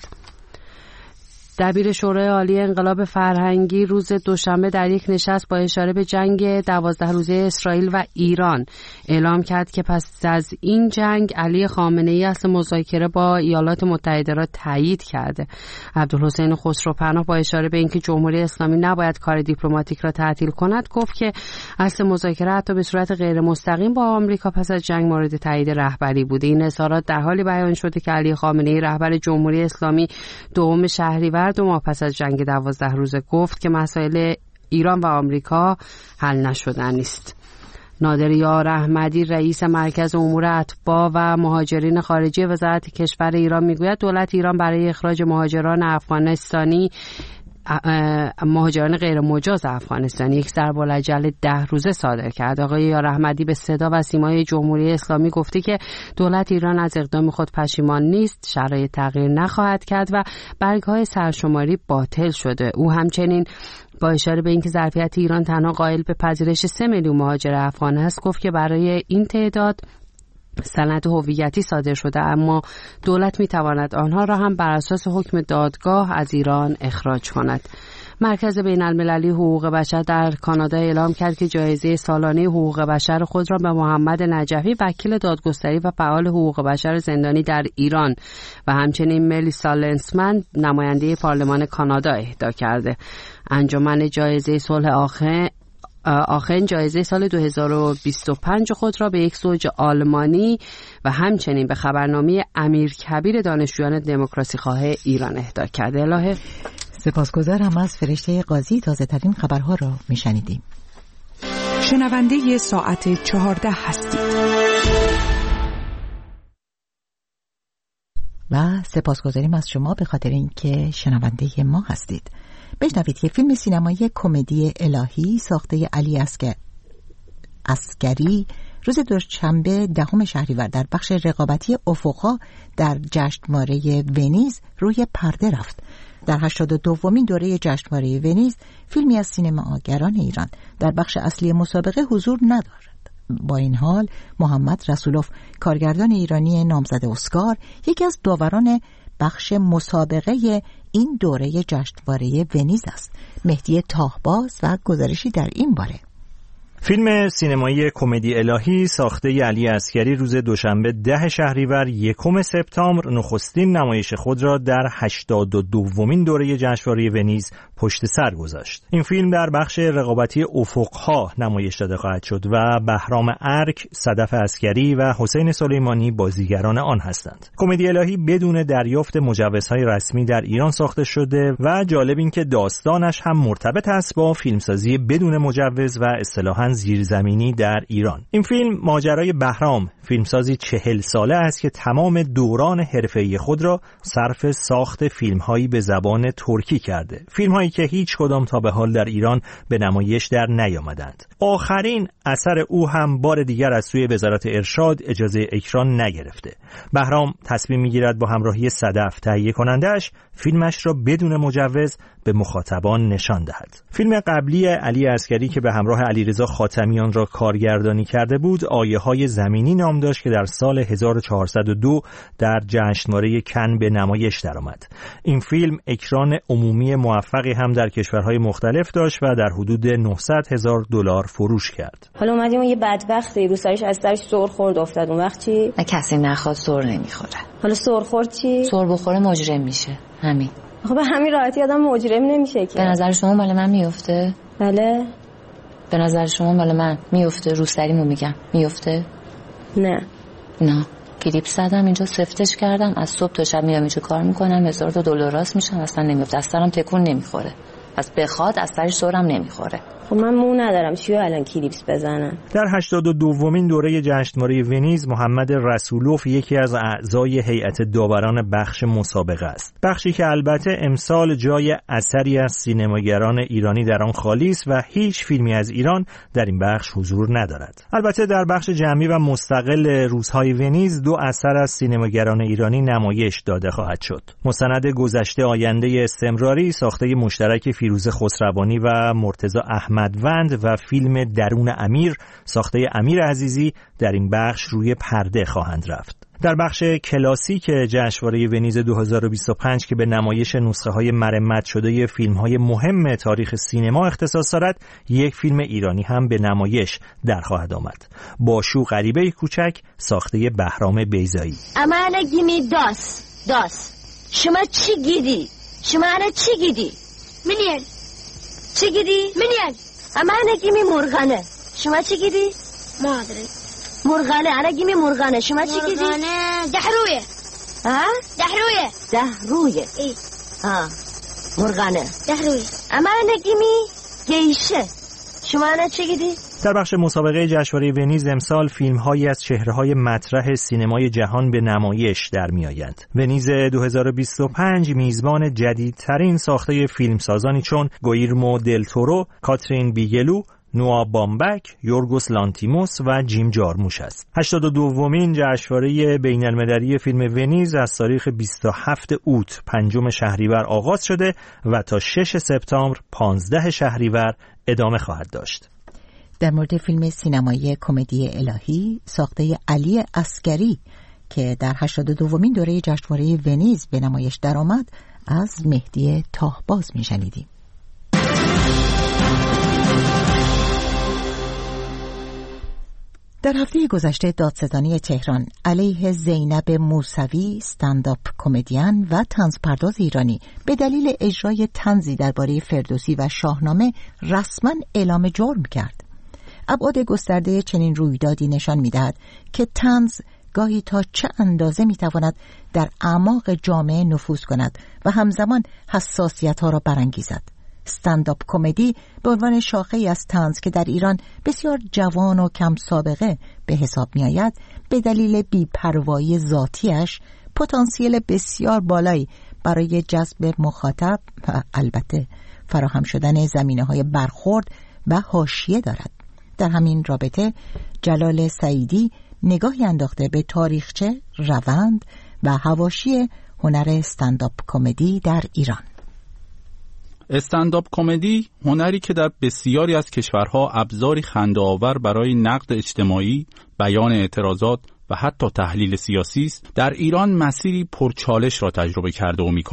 Speaker 3: دبیر شورای عالی انقلاب فرهنگی روز دوشنبه در یک نشست با اشاره به جنگ 12 روزه اسرائیل و ایران اعلام کرد که پس از این جنگ علی خامنه‌ای اصل مذاکره با ایالات متحده را تایید کرده. عبدالحسین خسروپناه با اشاره به اینکه جمهوری اسلامی نباید کار دیپلماتیک را تعطیل کند گفت که اصل مذاکره حتی به صورت غیر مستقیم با آمریکا پس از جنگ مورد تایید رهبری بوده. این اظهارات در حالی بیان شده که علی خامنه‌ای رهبر جمهوری اسلامی 2 شهریور 2 ماه پس از جنگ 12 روزه گفت که مسائل ایران و آمریکا حل نشدنی است. نادر یار احمدی رئیس مرکز امور اتباع و مهاجرین خارجی وزارت کشور ایران میگوید دولت ایران برای اخراج مهاجران غیر مجاز افغانستانی یک ضرب‌الاجل 10 روزه صادر کرد. آقای یار احمدی به صدا و سیمای جمهوری اسلامی گفته که دولت ایران از اقدام خود پشیمان نیست، شرایط تغییر نخواهد کرد و برگ‌های سرشماری باطل شده. او همچنین با اشاره به اینکه ظرفیت ایران تنها قائل به پذیرش 3 میلیون مهاجر افغان است گفت که برای این تعداد سند هویتی صادر شده اما دولت میتواند آنها را هم بر اساس حکم دادگاه از ایران اخراج کند. مرکز بین‌المللی حقوق بشر در کانادا اعلام کرد که جایزه سالانه حقوق بشر خود را به محمد نجفی وکیل دادگستری و فعال حقوق بشر زندانی در ایران و همچنین ملیسا لنسمن نماینده پارلمان کانادا اهدا کرده. انجمن جایزه صلح آخن جایزه سال 2025 خود را به یک زوج آلمانی و همچنین به خبرنامه امیرکبیر دانشجویان دموکراسی خواه ایران اهدا کرده. الهه
Speaker 2: سپاسگزارم. از فرشته قاضی تازه ترین خبرها را میشنیدیم.
Speaker 13: شنونده ساعت 14 هستید
Speaker 2: و سپاسگزاریم از شما به خاطر اینکه شنونده ما هستید. بشنوید که فیلم سینمایی کمدی الهی ساخته علی عسگری روز دوشنبه 10 شهریور در بخش رقابتی افق‌ها در جشنواره ونیز روی پرده رفت. در 82مین دوره جشنواره ونیز فیلمی از سینماگران ایران در بخش اصلی مسابقه حضور ندارد. با این حال محمد رسولوف کارگردان ایرانی نامزد اسکار یکی از داوران بخش مسابقه این دوره جشنواره ونیز است. مهدی تاهباز و گزارشی در این باره.
Speaker 14: فیلم سینمایی کمدی الهی ساخته علی عسگری روز دوشنبه 10 شهریور 1 سپتامبر نخستین نمایش خود را در 82مین دوره جشنواره ونیز پشت سر گذاشت. این فیلم در بخش رقابتی افق‌ها نمایش داده خواهد شد و بهرام ارک، صدف عسگری و حسین سلیمانی بازیگران آن هستند. کمدی الهی بدون دریافت مجوزهای رسمی در ایران ساخته شده و جالب این که داستانش هم مرتبط است با فیلمسازی بدون مجوز و اصطلاحاً زیرزمینی در ایران. این فیلم ماجرای بهرام، فیلمسازی 40 ساله است که تمام دوران حرفه‌ای خود را صرف ساخت فیلم‌هایی به زبان ترکی کرده. فیلم‌هایی که هیچ کدام تا به حال در ایران به نمایش در نیامدند. آخرین اثر او هم بار دیگر از سوی وزارت ارشاد اجازه اکران نگرفته. بهرام تصمیم می‌گیرد با همراهی صدف تهیه کننده‌اش فیلمش را بدون مجوز به مخاطبان نشان دهد. فیلم قبلی علی عسگری که به همراه علیرضا خاتمیان را کارگردانی کرده بود، آیه‌های زمینی نام داشت که در سال 1402 در جشنواره کن به نمایش درآمد. این فیلم اکران عمومی موفقی هم در کشورهای مختلف داشت و در حدود $900,000 فروش کرد.
Speaker 15: حالا اومدیم یه بدبختی رو سرش از سرش سر خورد افتاد. اون وقت چی؟
Speaker 16: کسی نخواد سر نمیخوره.
Speaker 15: حالا سر خورد چی؟
Speaker 16: سر بخوره مجرم میشه. همین.
Speaker 15: خب به همین راحتی آدم مجرم نمیشه که.
Speaker 16: به نظر شما مال من میفته؟
Speaker 15: بله.
Speaker 16: به نظر شما مال من میفته؟ روسریمو میگم میفته؟
Speaker 15: نه.
Speaker 16: کلیپ زدم اینجا سفتش کردم، از صبح تا شب میام اینجا کار میکنم، $1000 راست میشم، اصلا نمیفته، از سرم تکون نمیخوره. پس بخواد از سرش سرم نمیخوره.
Speaker 15: خب من مو ندارم چیو الان کلیپس بزنم.
Speaker 14: در 82مین دوره جشنواره ونیز محمد رسولوف یکی از اعضای هیئت داوران بخش مسابقه است. بخشی که البته امسال جای اثری از سینماگران ایرانی در آن خالی است و هیچ فیلمی از ایران در این بخش حضور ندارد. البته در بخش جمعی و مستقل روزهای ونیز 2 اثر از سینماگران ایرانی نمایش داده خواهد شد. مستند گذشته آینده استمراری ساخته مشترک فیروزه خسروانی و مرتضی احمدوند و فیلم درون امیر ساخته امیر عزیزی در این بخش روی پرده خواهند رفت. در بخش کلاسیک جشنواره ونیز 2025 که به نمایش نسخه‌های مرمت شده فیلم‌های مهم تاریخ سینما اختصاص دارد، یک فیلم ایرانی هم به نمایش در خواهد آمد. باشو غریبه کوچک ساخته بهرام بیضایی.
Speaker 17: امانه گیمی داس شما چی گیدی؟ شما انا چی گیدی؟ منیل چی گیدی؟ منیل امانه گیمی مرغانه شما چی گیدی؟ مادری مرغانه انا گیمی مرغانه شما چی گیدی؟ مرغانه دحرویه. ها؟ دحرویه ای مرغانه دحرویه امانه گیمی گیشه شما انا چی گیدی؟
Speaker 14: در بخش مسابقه جشنواره ونیز امسال فیلم‌هایی از چهره‌های مطرح سینمای جهان به نمایش در می‌آیند. ونیز 2025 میزبان جدیدترین ساخته فیلمسازانی چون گویرمو دل تورو، کاترین بیگلو، نوا بامبک، یورگوس لانتیموس و جیم جارموش است. 82مین جشنواره بین‌المللی فیلم ونیز از تاریخ 27 اوت 5 شهریور آغاز شده و تا 6 سپتامبر 15 شهریور ادامه خواهد داشت.
Speaker 2: در مورد فیلم سینمایی کمدی الهی ساخته علی عسگری که در 82مین دوره جشنواره ونیز به نمایش درآمد از مهدی تاهباز می‌شنیدیم. در هفته گذشته دادستانی تهران علیه زینب موسوی استندآپ کمدین و طنزپرداز ایرانی به دلیل اجرای طنزی درباره فردوسی و شاهنامه رسما اعلام جرم کرد. ابعاد گسترده چنین رویدادی نشان می‌دهد که طنز گاهی تا چه اندازه می‌تواند در اعماق جامعه نفوذ کند و همزمان حساسیت‌ها را برانگیزد. استندآپ کمدی به عنوان شاخه‌ای از طنز که در ایران بسیار جوان و کم سابقه به حساب می‌آید، به دلیل بی‌پروایی ذاتیش پتانسیل بسیار بالایی برای جذب مخاطب و البته فراهم شدن زمینه‌های برخورد و حاشیه دارد. در همین رابطه جلال سعیدی نگاهی انداخته به تاریخچه، روند و حواشی هنر استندآپ کمدی در ایران.
Speaker 18: استندآپ کمدی هنری که در بسیاری از کشورها ابزاری خنده‌آور برای نقد اجتماعی، بیان اعتراضات و حتی تحلیل سیاسی است، در ایران مسیری پرچالش را تجربه کرده و می‌کند.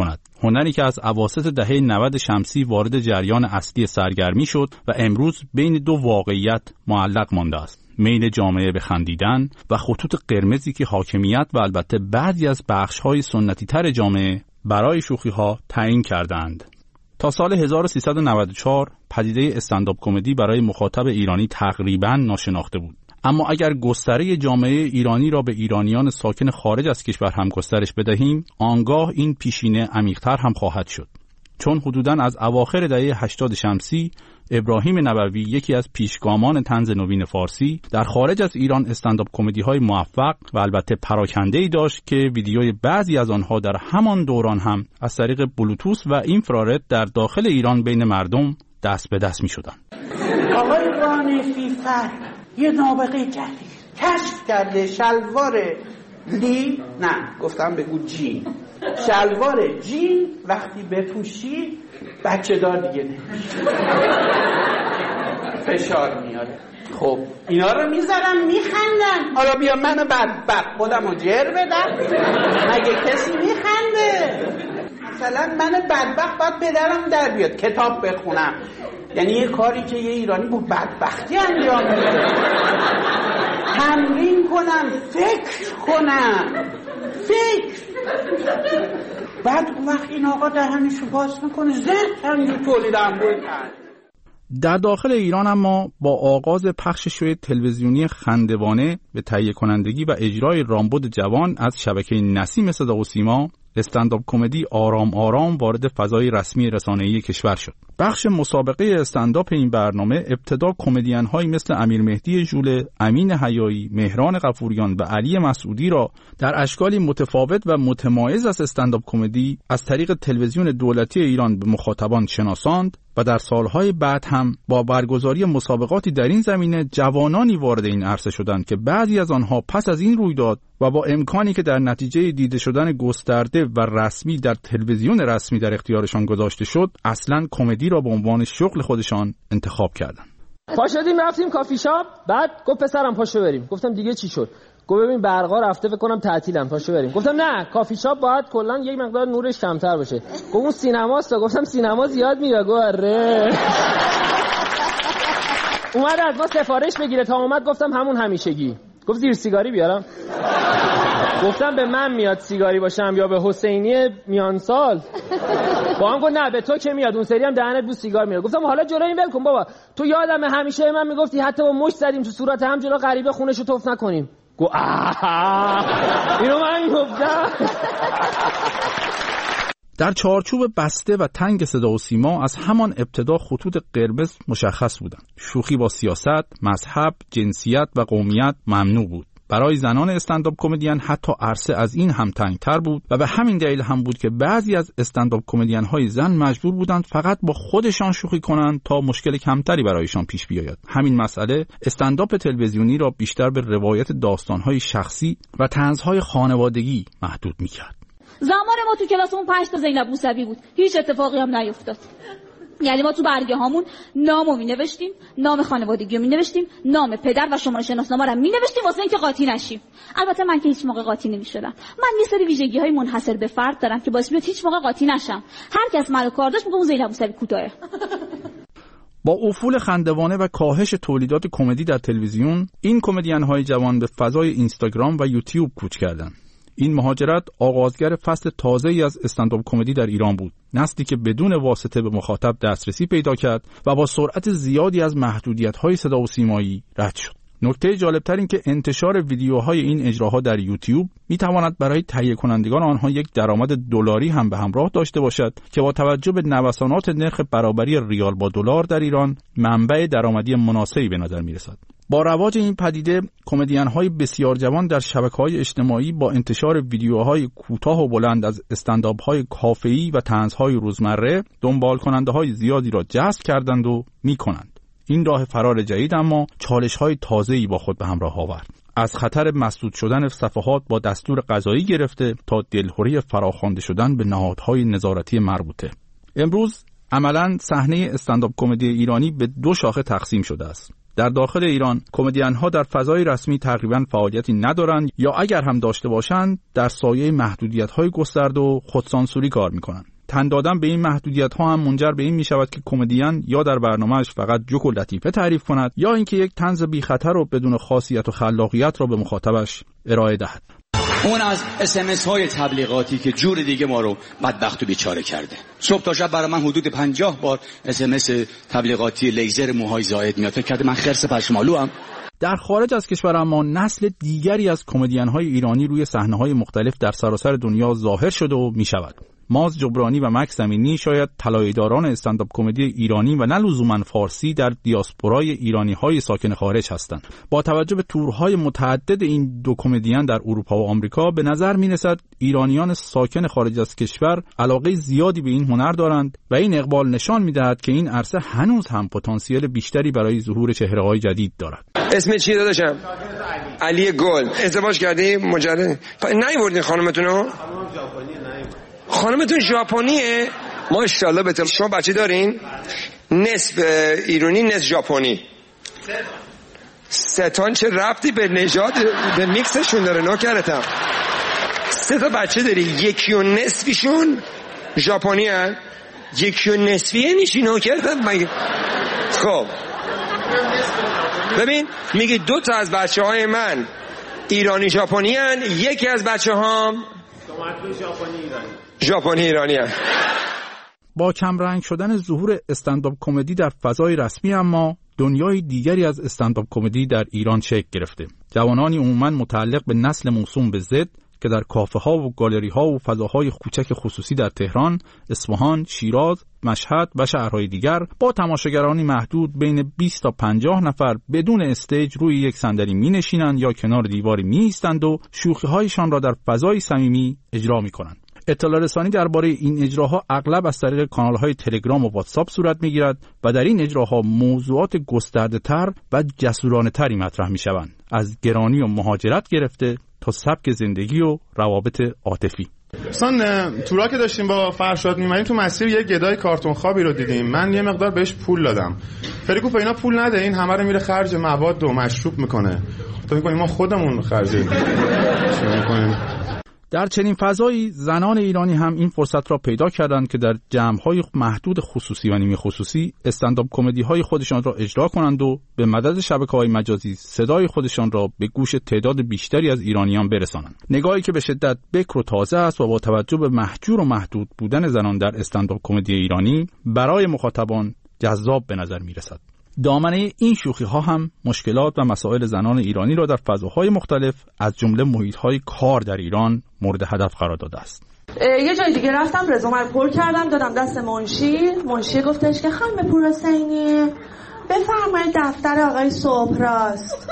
Speaker 18: هنری که از اواسط دهه 90 شمسی وارد جریان اصلی سرگرمی شد و امروز بین دو واقعیت معلق مانده است: میل جامعه به خندیدن و خطوط قرمزی که حاکمیت و البته بعضی از بخش‌های سنتی تر جامعه برای شوخی‌ها تعیین کردند. تا سال 1394 پدیده استندآپ کمدی برای مخاطب ایرانی تقریباً ناشناخته بود. اما اگر گستره جامعه ایرانی را به ایرانیان ساکن خارج از کشور هم گسترش بدهیم، آنگاه این پیشینه عمیق‌تر هم خواهد شد. چون حدوداً از اواخر دهه 80 شمسی ابراهیم نبوی، یکی از پیشگامان طنز نوین فارسی، در خارج از ایران استندآپ کمدی‌های موفق و البته پراکنده‌ای داشت که ویدیوی بعضی از آنها در همان دوران هم از طریق بلوتوث و اینفرارد در داخل ایران بین مردم دست به دست می‌شدند.
Speaker 19: آقای رانفی فر یه نابغه جدید کشف کرده، شلوار بگو جین، شلوار جین وقتی بپوشی بچه دار دیگه نمیشه، فشار میاره. خب اینا رو میذارن میخندن. حالا بیا من بدبخت خودم رو جر بدم، مگه کسی میخنده؟ مثلا من بدبخت باید پدرم در بیاد کتاب بخونم، یعنی یه کاری که یه ایرانی با بدبختی انجام میده. تمرین کنم، فکر کنم، بعد اون وقت این آقا دهنشو باز میکنه، زرد هم تولید انبوه کرد.
Speaker 18: در داخل ایران اما با آغاز پخش شوی تلویزیونی خندوانه به تهیه کنندگی و اجرای رامبد جوان از شبکه نسیم صدا و سیما، استندآپ کمدی آرام آرام وارد فضای رسمی رسانه‌ای کشور شد. بخش مسابقه استندآپ این برنامه ابتدا کمدین‌هایی مثل امیر مهدی ژوله، امین حیایی، مهران غفوریان و علی مسعودی را در اشکالی متفاوت و متمایز از استندآپ کمدی از طریق تلویزیون دولتی ایران به مخاطبان شناساند و در سالهای بعد هم با برگزاری مسابقاتی در این زمینه جوانانی وارد این عرصه شدند که بعضی از آنها پس از این رویداد و با امکانی که در نتیجه دیده شدن گسترده و رسمی در تلویزیون رسمی در اختیارشان گذاشته شد، اصلاً کمدی را به عنوان شغل خودشان انتخاب کردند.
Speaker 20: پا شدیم رفتیم کافی شاپ، بعد گفت پسرم پاشو بریم. گفتم دیگه چی شد؟ گفت ببین برقا رفته فکر کنم تعطیلن، پاشو بریم. گفتم نه، کافی شاپ باید کلا یک مقدار نورش کمتر باشه. گفت اون سینماست. گفتم سینما زیاد میره. گفت آره. اومد از ما سفارش بگیره، تا اومد گفتم همون همیشگی. گفت زیر سیگاری بیارم؟ گفتم به من میاد سیگاری باشم یا به حسینی میانسال؟ با هم گفت نه به تو که میاد، اون سری هم دهنت بو سیگار میاد. گفتم حالا جلوی این ول کن بابا، تو یادمه همیشه من میگفتی حتی با مشت زدیم تو صورت هم جلو غریبه خونشو توف نکنیم. گفت اینو من گفتم.
Speaker 18: در چارچوب بسته و تنگ صدا و سیما از همان ابتدا خطوط قرمز مشخص بودند. شوخی با سیاست، مذهب، جنسیت و قومیت ممنوع بود. برای زنان استندآپ کمدین حتی عرصه از این هم تنگتر بود و به همین دلیل هم بود که بعضی از استندآپ کمدین های زن مجبور بودند فقط با خودشان شوخی کنند تا مشکل کمتری برایشان پیش بیاید. همین مسئله استندآپ تلویزیونی را بیشتر به روایت داستان‌های شخصی و طنزهای خانوادگی محدود می‌کرد.
Speaker 21: زمان ما تو کلاسمون 5 تا زینب موسوی بود، هیچ اتفاقی هم نیفتاد. یعنی ما تو برگه هامون نامو می‌نوشتیم، نام خانوادگی رو می‌نوشتیم، نام پدر و شماره شناسنامه رو می‌نوشتیم واسه اینکه قاطی نشیم. البته من که هیچ موقع قاطی نمی‌شدم. من یه سری ویژگی‌های منحصر به فرد دارم که باعث میشه هیچ موقع قاطی نشم. هر کس منو کار داشت میگه اون زینب موسوی کوتاهه.
Speaker 18: با افول خندوانه و کاهش تولیدات کمدی در تلویزیون، این کمدین‌های جوان به فضای اینستاگرام و یوتیوب کوچ کردند. این مهاجرت آغازگر فصل تازه‌ای از استندآپ کمدی در ایران بود، نسلی که بدون واسطه به مخاطب دسترسی پیدا کرد و با سرعت زیادی از محدودیت‌های صدا و سیمایی رد شد. نکته جالب‌تر این که انتشار ویدیوهای این اجراها در یوتیوب می‌تواند برای تهیه کنندگان آنها یک درآمد دلاری هم به همراه داشته باشد که با توجه به نوسانات نرخ برابری ریال با دلار در ایران منبع درآمدی مناسبی به نظر می‌رسد. با رواج این پدیده، کمدین‌های بسیار جوان در شبکه‌های اجتماعی با انتشار ویدیوهای کوتاه و بلند از استندآپ‌های کافه‌ای و طنزهای روزمره دنبال کننده‌های زیادی را جذب کردند و می‌کنند. این راه فرار جدید اما چالش‌های تازه‌ای با خود به همراه آورد. از خطر مسدود شدن صفحات با دستور قضایی گرفته تا دلخوری فراخوانده شدن به نهادهای نظارتی مربوطه. امروز عملاً صحنه استندآپ کمدی ایرانی به دو شاخه تقسیم شده است. در داخل ایران کمدین‌ها در فضای رسمی تقریباً فعالیتی ندارند یا اگر هم داشته باشند در سایه محدودیت‌های گسترده و خودسانسوری کار می‌کنند. تن دادن به این محدودیت‌ها هم منجر به این می‌شود که کمدین یا در برنامه‌اش فقط جوک و لطیفه تعریف کند یا اینکه یک طنز بی خطر و بدون خاصیت و خلاقیت را به مخاطبش ارائه دهد.
Speaker 1: اون از SMS های تبلیغاتی که جور دیگه ما رو بدبخت و بیچاره کرده. صبح تا شب برای من حدود 50 بار SMS تبلیغاتی لیزر موهای زائد میاد. فکر کرده من خرس پشمالوام.
Speaker 18: در خارج از کشور اما نسل دیگری از کمدین‌های ایرانی روی صحنه‌های مختلف در سراسر دنیا ظاهر شده و می‌شود. ماز جبرانی و مکس امینی شاید طلایه‌داران استندآپ کمدی ایرانی و نه لزوماً فارسی در دیاسپورای ایرانی‌های ساکن خارج هستند. با توجه به تورهای متعدد این دو کمدین در اروپا و آمریکا به نظر می‌رسد ایرانیان ساکن خارج از کشور علاقه زیادی به این هنر دارند و این اقبال نشان می‌دهد که این عرصه هنوز هم پتانسیل بیشتری برای ظهور چهره‌های جدید دارد.
Speaker 22: اسم چیه داداشم؟ علی گل. ازدواج کردی؟ مجرد نیوردین خانمتونو؟ خانمتون ژاپنیه؟ ماشاءالله بهتون. شما بچه دارین؟ نصف ایرانی نصف ژاپنی. ستان چه ربطی به نژاد به میکسشون داره نوکرتم. 3 تا بچه داری، یکی و نصفیشون ژاپنی هن، یکی و نصفیه نیشی نوکرتم مگه. خب ببین میگه 2 تا از بچه های من ایرانی ژاپنی هن، یکی از بچه هام ژاپنی ایرانی هن.
Speaker 18: با کمرنگ شدن ظهور استندآپ کمدی در فضای رسمی اما دنیای دیگری از استندآپ کمدی در ایران شکل گرفته. جوانانی عموماً متعلق به نسل موسوم به زد که در کافه ها و گالری ها و فضاهای کوچک خصوصی در تهران، اصفهان، شیراز، مشهد و شهرهای دیگر با تماشاگرانی محدود بین 20 تا 50 نفر بدون استیج روی یک صندلی می‌نشینند یا کنار دیواری می‌ایستند و شوخی‌هایشان را در فضای صمیمی اجرا می‌کنند. اطلاع رسانی درباره این اجراها اغلب از طریق کانال‌های تلگرام و واتساپ صورت می‌گیرد و در این اجراها موضوعات گسترده‌تر و جسورانه‌تری مطرح می‌شوند، از گرانی و مهاجرت گرفته تا سبک زندگی و روابط عاطفی.
Speaker 23: مثلا تورا که داشتیم با فرشاد می‌مریم تو مسیر یه گدای کارتون خوابی رو دیدیم. من یه مقدار بهش پول دادم. فریگو گفت اینا پول نده، این همه رو میره خرج مواد و مشروب میکنه. تو میگی ما خودمون خرج میکنیم.
Speaker 18: در چنین فضایی زنان ایرانی هم این فرصت را پیدا کردند که در جمع‌های محدود خصوصی و نیمه خصوصی استندآپ کمدی‌های خودشان را اجرا کنند و به مدد شبکه‌های مجازی صدای خودشان را به گوش تعداد بیشتری از ایرانیان برسانند. نگاهی که به شدت بکر و تازه است و با توجه به محجور و محدود بودن زنان در استندآپ کمدی ایرانی برای مخاطبان جذاب به نظر می‌رسد. دامنه این شوخی‌ها هم مشکلات و مسائل زنان ایرانی را در فضاهای مختلف از جمله محیط‌های کار در ایران مورد هدف قرار داده است.
Speaker 24: یه جای دیگه رفتم رزومه رو پر کردم دادم دست منشی گفتش که خانم پورحسینی بفرمایید دفتر آقای صبحراست.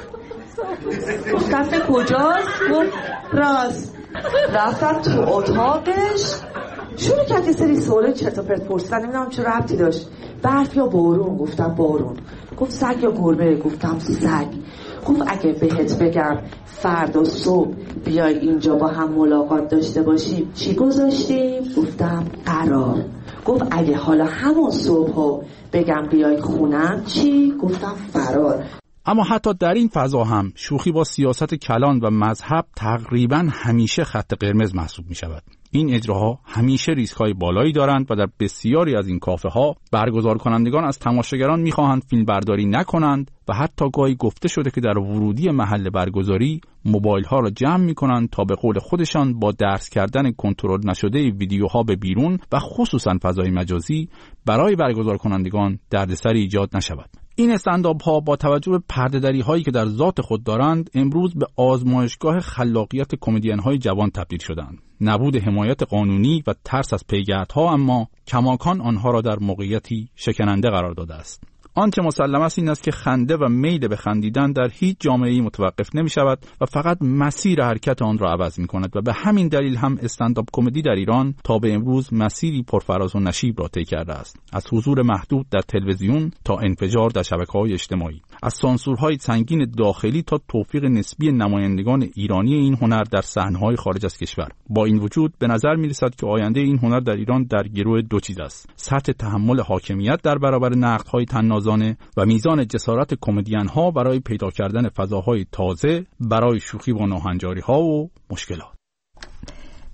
Speaker 24: گفتم کجاست؟ گفت راست. رفتم تو اتاقش شروع کرد یه سری سوال چرت و پرت پرسیدن، نمیدونم چه ربطی داشت. برف یا بارون؟ گفتم بارون. گفت سگ یا گربه؟ گفتم سگ. گفت اگه بهت بگم فردا صبح بیای اینجا با هم ملاقات داشته باشیم چی گذاشتیم؟ گفتم قرار. گفت اگه حالا همون صبح بگم بیای خونم چی؟ گفتم فرار.
Speaker 18: اما حتی در این فضا هم شوخی با سیاست کلان و مذهب تقریباً همیشه خط قرمز محسوب می شود. این اجراها همیشه ریسک‌های بالایی دارند و در بسیاری از این کافه‌ها برگزار کنندگان از تماشاگران می‌خواهند فیلمبرداری نکنند و حتی گاهی گفته شده که در ورودی محل برگزاری موبایل‌ها را جمع می‌کنند تا به قول خودشان با درس کردن کنترل نشده ویدیوها به بیرون و خصوصاً فضای مجازی برای برگزار کنندگان دردسری ایجاد نشود. این استندآپ‌ها با توجه به پرده‌دری‌هایی که در ذات خود دارند امروز به آزمایشگاه خلاقیت کمدین‌های جوان تبدیل شدند. نبود حمایت قانونی و ترس از پیگردها اما کماکان آنها را در موقعیتی شکننده قرار داده است. آنچه مسلم است این است که خنده و میل به خندیدن در هیچ جامعه‌ای متوقف نمی‌شود و فقط مسیر حرکت آن را عوض می‌کند و به همین دلیل هم استندآپ کمدی در ایران تا به امروز مسیری پرفراز و نشیب را طی کرده است. از حضور محدود در تلویزیون تا انفجار در شبکه‌های اجتماعی، از سانسورهای سنگین داخلی تا توفیق نسبی نمایندگان ایرانی این هنر در صحنه‌های خارج از کشور. با این وجود به نظر می‌رسد که آینده این هنر در ایران در گرو دو چیز است: سطح تحمل حاکمیت در برابر نقدهای طنازانه و میزان جسارت کمدین‌ها برای پیدا کردن فضاهای تازه برای شوخی با ناهنجاری‌ها و مشکلات.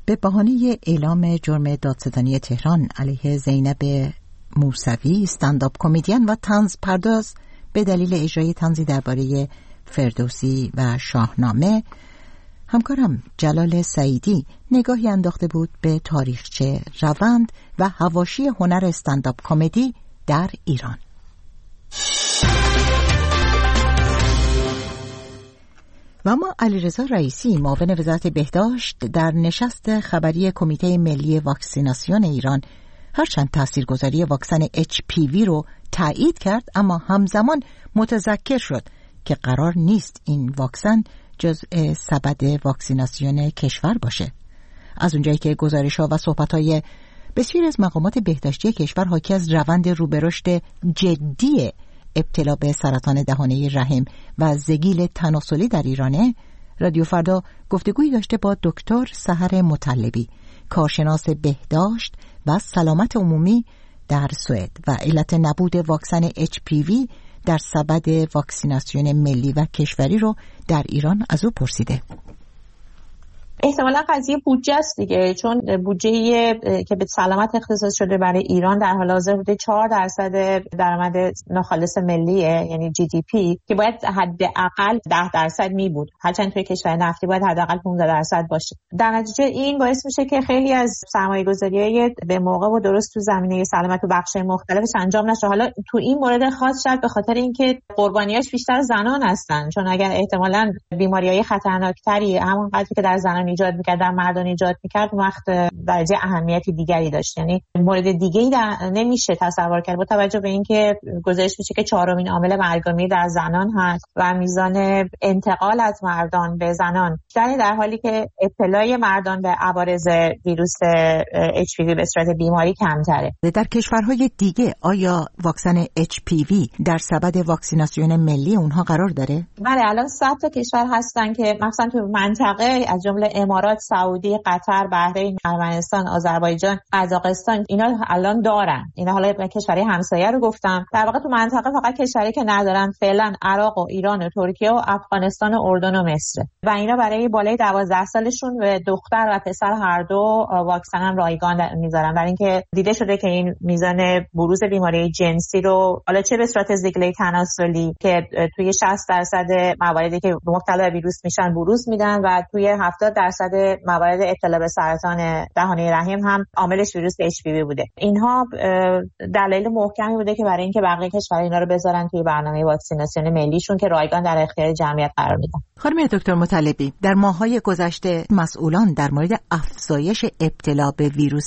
Speaker 2: به بهانه اعلام جرم دادستانی تهران علیه زینب موسوی، استندآپ کمدین و طنز پرداز به دلیل اجرای طنزی درباره فردوسی و شاهنامه، همکارم جلال سعیدی نگاهی انداخته بود به تاریخچه، روند و حواشی هنر استندآپ کمدی در ایران. و اما علیرضا رئیسی، معاون وزارت بهداشت، در نشست خبری کمیته ملی واکسیناسیون ایران هرچند تاثیرگذاری واکسن HPV رو تایید کرد، اما همزمان متذکر شد که قرار نیست این واکسن جزء سبد واکسیناسیون کشور باشه. از اونجایی که گزارش‌ها و صحبت‌های بسیاری از مقامات بهداشتی کشور حاکی از روند رو به رشد جدی ابتلا به سرطان دهانه رحم و زگیل تناسلی در ایرانه، رادیو فردا گفتگویی داشته با دکتر سحر مطلبی، کارشناس بهداشت و سلامت عمومی در سوئد، و علت نبود واکسن HPV در سبد واکسیناسیون ملی و کشوری رو در ایران از او پرسیده.
Speaker 4: احتمالا قضیه بودجه است دیگه، چون بودجه که به سلامت اختصاص شده برای ایران در حال حاضر بوده 4% درآمد ناخالص ملیه، یعنی GDP، که باید حداقل 10% می بود، هرچند توی کشور نفتی باید حداقل 15% باشه. در نتیجه این باعث میشه که خیلی از سرمایه‌گذاری‌های به موقع و درست تو زمینه سلامت و بخش‌های مختلفش انجام نشه. حالا تو این مورد خاص شاید به خاطر اینکه قربانیاش بیشتر زنان هستن، چون اگر احتمالاً بیماری‌های خطرناکتری همون قدری که در زنان ایجاد می‌کرد در مردان ایجاد می‌کرد، وقت درجه اهمیتی دیگری داشت. یعنی مورد دیگه‌ای نمیشه تصور کرد با توجه به اینکه گزارش میشه که 4مین عامل مرگ‌آمیر در زنان هست و میزان انتقال از مردان به زنان در حالی که ابتلای مردان به عوارض ویروس HPV به صورت بیماری کمتره.
Speaker 2: در کشورهای دیگه آیا واکسن HPV در سبد واکسیناسیون ملی اونها قرار داره؟
Speaker 4: بله، الان 100 تا کشور هستن که مثلا تو منطقه از جمله امارات، سعودی، قطر، بحرین، ارمنستان، آذربایجان، قزاقستان، اینا الان دارن. اینا حالا کشورهای همسایه رو گفتم. در واقع تو منطقه فقط کشوری که ندارن فعلا عراق و ایران و ترکیه و افغانستان و اردن و مصر، و اینا برای بالای 12 سالشون به دختر و پسر هر دو واکسن هم رایگان میذارن، برای اینکه دیده شده که این میزان بروز بیماری جنسی رو حالا چه به صورت زگیله تناسلی که توی 60% مواردی که مبتلا به ویروس میشن بروز میدن و توی 70% موارد ابتلا به سرطان دهانه رحم هم عاملش ویروس HPV بوده. اینها دلایل محکمی بوده که برای اینکه بقیه کشورها اینا رو بذارن توی برنامه واکسیناسیون ملیشون که رایگان در اختیار جمعیت قرار میدن.
Speaker 2: خانم دکتر مطلبی، در ماه‌های گذشته مسئولان در مورد افزایش ابتلا به ویروس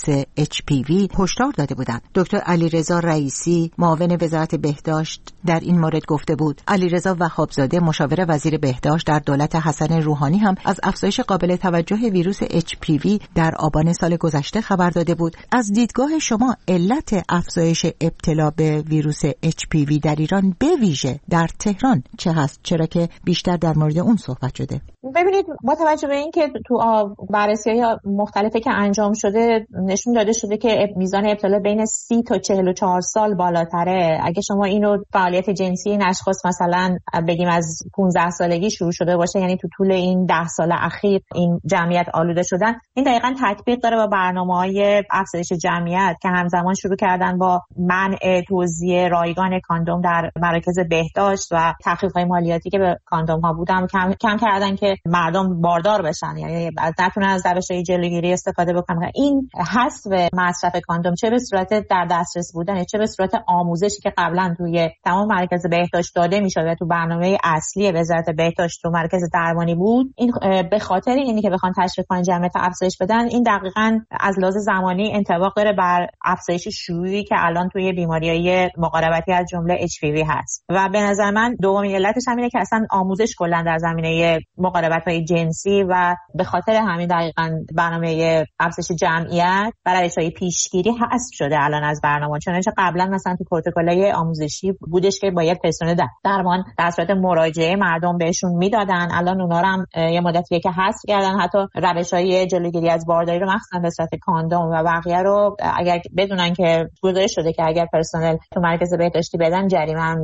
Speaker 2: HPV هشدار داده بودند. دکتر علیرضا رئیسی، معاون وزارت بهداشت، در این مورد گفته بود. علیرضا وهابزاده، مشاور وزیر بهداشت در دولت حسن روحانی، هم از افزایش قابل توجه ویروس HPV در آبان سال گذشته خبر داده بود. از دیدگاه شما علت افزایش ابتلا به ویروس HPV در ایران به ویژه در تهران چه هست؟ چرا که بیشتر در مورد اون صحبت شده؟
Speaker 4: ببینید، با توجه به اینکه تو بررسی‌های مختلفی که انجام شده نشون داده شده که میزان ابتلا بین 30 تا 44 سال بالاتره. اگه شما اینو فعالیت جنسی این اشخاص مثلا بگیم از 15 سالگی شروع شده باشه، یعنی تو طول این 10 سال اخیر این جمعیت آلوده شدن، این دقیقاً تطبیق داره با برنامه‌های افزایش جمعیت که همزمان شروع کردن با منع توزیع رایگان کاندوم در مراکز بهداشت و تخفیف‌های مالیاتی که به کاندوم‌ها بودن کم کردن که مردم باردار بشن، یعنی نتونن از روش‌های جلوگیری استفاده بکنن. این حذف مصرف کاندوم چه به صورت در دسترس بودن چه به صورت آموزشی که قبلا توی تمام مراکز بهداشت داده میشد و تو برنامه اصلی وزارت بهداشت تو مرکز درمانی بود، این به خاطر اینی که بخوان تشویق کنن جمعیت افزایش بدن، این دقیقاً از لحاظ زمانی انطباق داره بر افزایش شیوعی که الان توی بیماری‌های مقاربتی از جمله HPV هست. و به نظر من دومین علتش همینه که اصلا آموزش کلا در زمینه مقاربت‌های جنسی و به خاطر همین دقیقاً برنامه افزایش جمعیت برای روش‌های پیشگیری حذف شده الان از برنامه، چنانچه قبلا مثلا تو پروتکل‌های آموزشی بودش که باید پرسنل درمان در صورت مراجعه مردم بهشون میدادن. الان اونا رو هم یه مدتیه که حذف کردن، حتی روش‌های جلوگیری از بارداری رو مخصوصا به صورت کاندوم و بقیه رو اگر بدونن که گزارش شده که اگر پرسنل تو مرکز بهداشتی بدن جریمه هم میشن.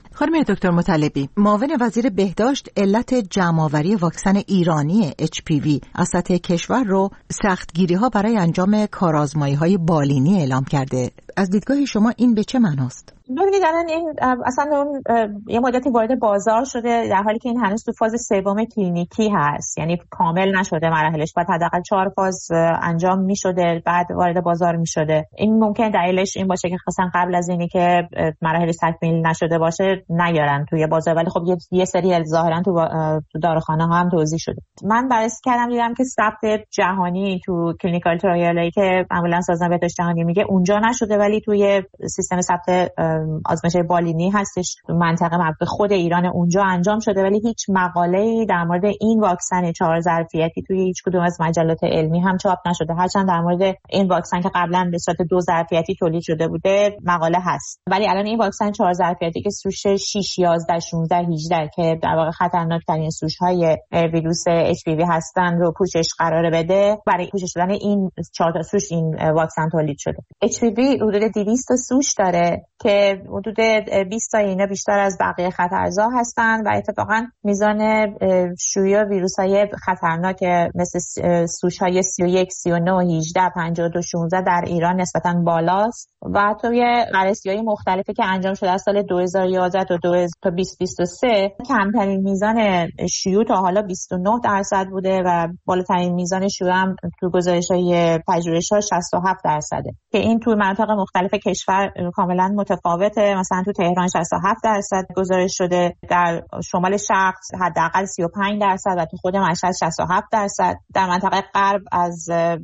Speaker 2: خانم دکتر مطلبی، معاون وزیر بهداشت علت جمع‌آوری واکسن ایرانی HPV از سطح کشور رو سختگیری‌ها برای انجام کارآزمایی‌های بالینی اعلام کرده. از دیدگاه شما این به چه معناست؟
Speaker 4: ببینید الان این اصلا اون یه مدتی وارد بازار شده، در حالی که این هنوز تو فاز سوم کلینیکی هست، یعنی کامل نشده مراحلش، بعد حداقل 4 فاز انجام میشده بعد وارد بازار میشده. این ممکن دلیلش این باشه که خاصن قبل از اینی که مراحل تکمیل نشده باشه نیارن توی بازار، ولی خب یه سری ظاهرا تو داروخانه ها هم توزیع شده. من بررسی کردم دیدم که ثبت جهانی تو کلینیکال ترایلی که معمولا سازمان بهداشت جهانی میگه اونجا نشده، ولی توی سیستم ثبت آزمایش بالینی هستش تو منطقه مربوط خود ایران اونجا انجام شده، ولی هیچ مقاله‌ای در مورد این واکسن 4 ظرفیتی توی هیچ کدوم از مجلات علمی هم چاپ نشده. هرچند در مورد این واکسن که قبلا به صورت 2 ظرفیتی تولید شده بوده مقاله هست، ولی الان این واکسن 4 ظرفیتی که سوش 6 11 16 18 که در واقع خطرناک‌ترین سوش‌های ویروس HPV هستن رو پوشش قرار بده، برای پوشش دادن این 4 تا سوش این واکسن تولید شده. HPV حدود 200 تا سوش داره که حدود 20 تا اینا بیشتر از بقیه خطرزا هستن و اتفاقا میزان شیوع ویروس‌های خطرناک مثل سوش‌های 31 39 18 52 16 در ایران نسبتاً بالاست و توی بررسی‌های مختلفی که انجام شده از سال 2011 تا 2023 کمترین میزان شیوع تا حالا 29% بوده و بالاترین میزان شیوع هم تو گزارش‌های پژوهش‌ها 67% که این تو مناطق مختلف کشور کاملا متفاوته. مثلا تو تهران 67% گزارش شده، در شمال شرق حداقل 35% و تو خود مشهد 67%. در منطقه غرب از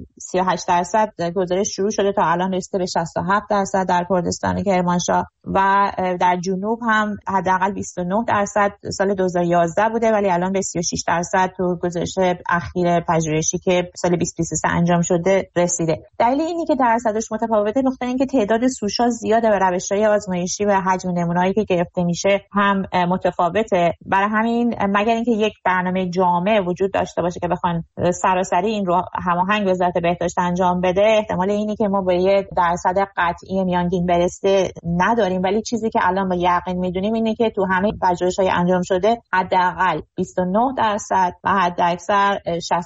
Speaker 4: 38% گزارش شروع شده تا الان رسیده به 67% در کردستان کرمانشاه و در جنوب هم حداقل 29% سال 2011 بوده ولی الان به 36% تو گزارش اخیر پژوهشی که سال 2023 انجام شده رسیده. دلیل اینی که درصدش متفاوته نقطه این که تعداد سوشا زیاده و روش‌های آزمایشی و حجم نمونه‌هایی که گرفته میشه هم متفاوته. برای همین مگر اینکه یک برنامه جامع وجود داشته باشه که بخوان سراسری این رو هماهنگ وزارت بهداشت انجام بده، احتمال اینی که ما به یک درصد قطعی میانگین برسه نداریم، ولی چیزی که الان با یقین میدونیم اینه که تو همه پژوهش‌های انجام شده حداقل 29% و حداکثر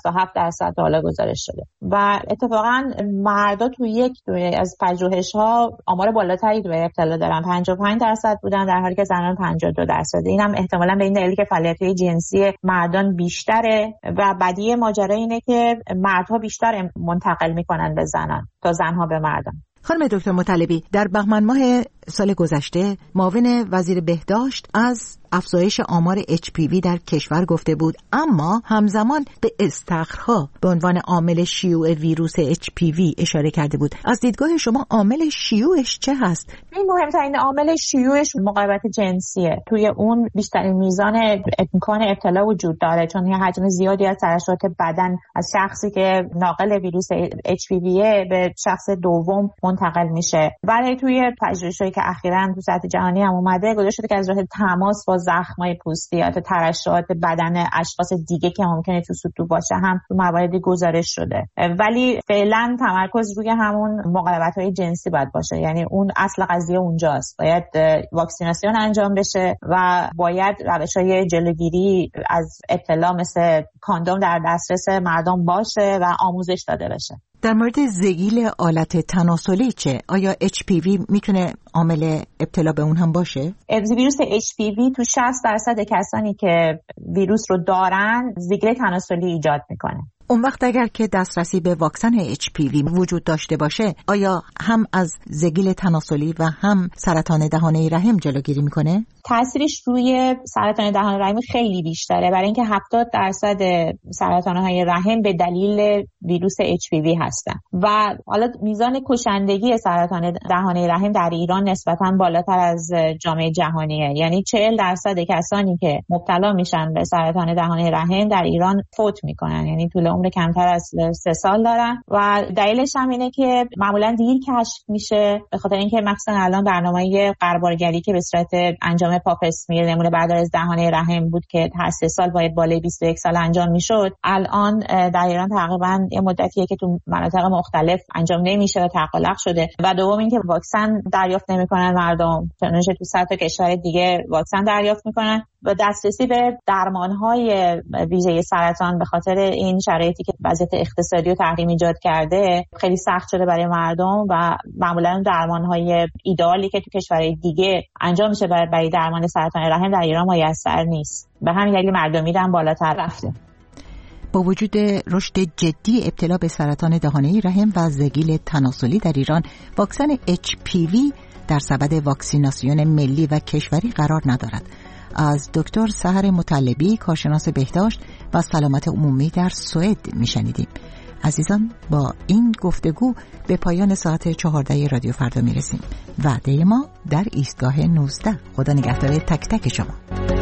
Speaker 4: 67% حالا گزارش شده و اتفاقا مردا تو یک از پژوهش‌ها آمار بالاتری به ابتلا دارن، 55% بودن در حالی که زنان 52%. این هم احتمالاً به این دلیل که فعالیت جنسی مردان بیشتره و بدیهی ماجرا اینه که مردها بیشتر منتقل میکنن به زنان تا زنها به مردان.
Speaker 2: خانم دکتر مطلبی، در بهمن ماه سال گذشته معاون وزیر بهداشت از افزایش آمار HPV در کشور گفته بود، اما همزمان به استخرها به عنوان عامل شیوع ویروس HPV اشاره کرده بود. از دیدگاه شما عامل شیوعش چه هست؟
Speaker 4: این مهمترین عامل شیوعش مقاومت جنسیه. توی اون بیشترین میزان امکان ابتلا وجود داره چون یه حجم زیادی از ترشحات بدن از شخصی که ناقل ویروس HPV به شخص دوم منتقل میشه. ولی توی پژوهش‌هایی که اخیراً تو سطح جهانی هم اومده گزارش شده که از راه تماس با زخمای پوستی یا ترشحات بدن اشخاص دیگه که ممکنه تو سطوح باشه هم تو مواردی گزارش شده، ولی فعلا تمرکز روی همون مقاومت‌های جنسی باید باشه، یعنی اون اصل قضیه اونجاست. باید واکسیناسیون انجام بشه و باید روش‌های جلوگیری از ابتلا مثل کاندوم در دسترس مردم باشه و آموزش داده بشه.
Speaker 2: در مورد زگیل آلت تناسلی چه؟ آیا HPV میتونه عامل ابتلا به اون هم باشه؟
Speaker 4: ویروس HPV تو 60% کسانی که ویروس رو دارن زگیل تناسلی ایجاد میکنه.
Speaker 2: اون وقت اگر که دسترسی به واکسن HPV وجود داشته باشه، آیا هم از زگیل تناسلی و هم سرطان دهانه رحم جلوگیری میکنه؟
Speaker 4: تأثیرش روی سرطان دهانه رحم خیلی بیشتره، برای اینکه 70% سرطان‌های رحم به دلیل ویروس HPV هستن و حالا میزان کشندگی سرطان دهانه رحم در ایران نسبتاً بالاتر از جامعه جهانیه، یعنی 40% کسانی که مبتلا میشن به سرطان دهانه رحم در ایران فوت میکنن، یعنی طول عمر کمتر از 3 سال دارن و دلیلش هم اینه که معمولا دیر کشف میشه، به خاطر اینکه مثلا الان برنامه‌ی قربالگری که به صورت انجام پاپ اسمیر نمونه برداری از دهانه رحم بود که هر 3 سال باید بالای 21 سال انجام میشد، الان در ایران تقریبا یه مدتیه که تو مناطق مختلف انجام نمیشه و تعلق شده. و دوم اینکه واکسن دریافت نمیکنن مردم، چنانچه تو 100 تا کشور دیگه واکسن دریافت میکنن و دسترسی به درمان‌های ویژه سرطان به خاطر این شرایطی که وضعیت اقتصادی و تحریم ایجاد کرده خیلی سخت شده برای مردم و معمولا درمان‌های ایدئالی که تو کشورهای دیگه انجام میشه برای درمان سرطان رحم در ایران میسر نیست. به همین دلیل مردمی هم بالاتر رفته.
Speaker 2: با وجود رشد جدی ابتلا به سرطان دهانه رحم و زگیل تناسلی در ایران، واکسن HPV در سبد واکسیناسیون ملی و کشوری قرار ندارد. از دکتر سحر مطلبی، کارشناس بهداشت و سلامت عمومی در سوئد میشنیدیم. عزیزان، با این گفتگو به پایان ساعت 14 رادیو فردا میرسیم. وعده ما در ایستگاه 19. خدا نگهدار تک تک شما.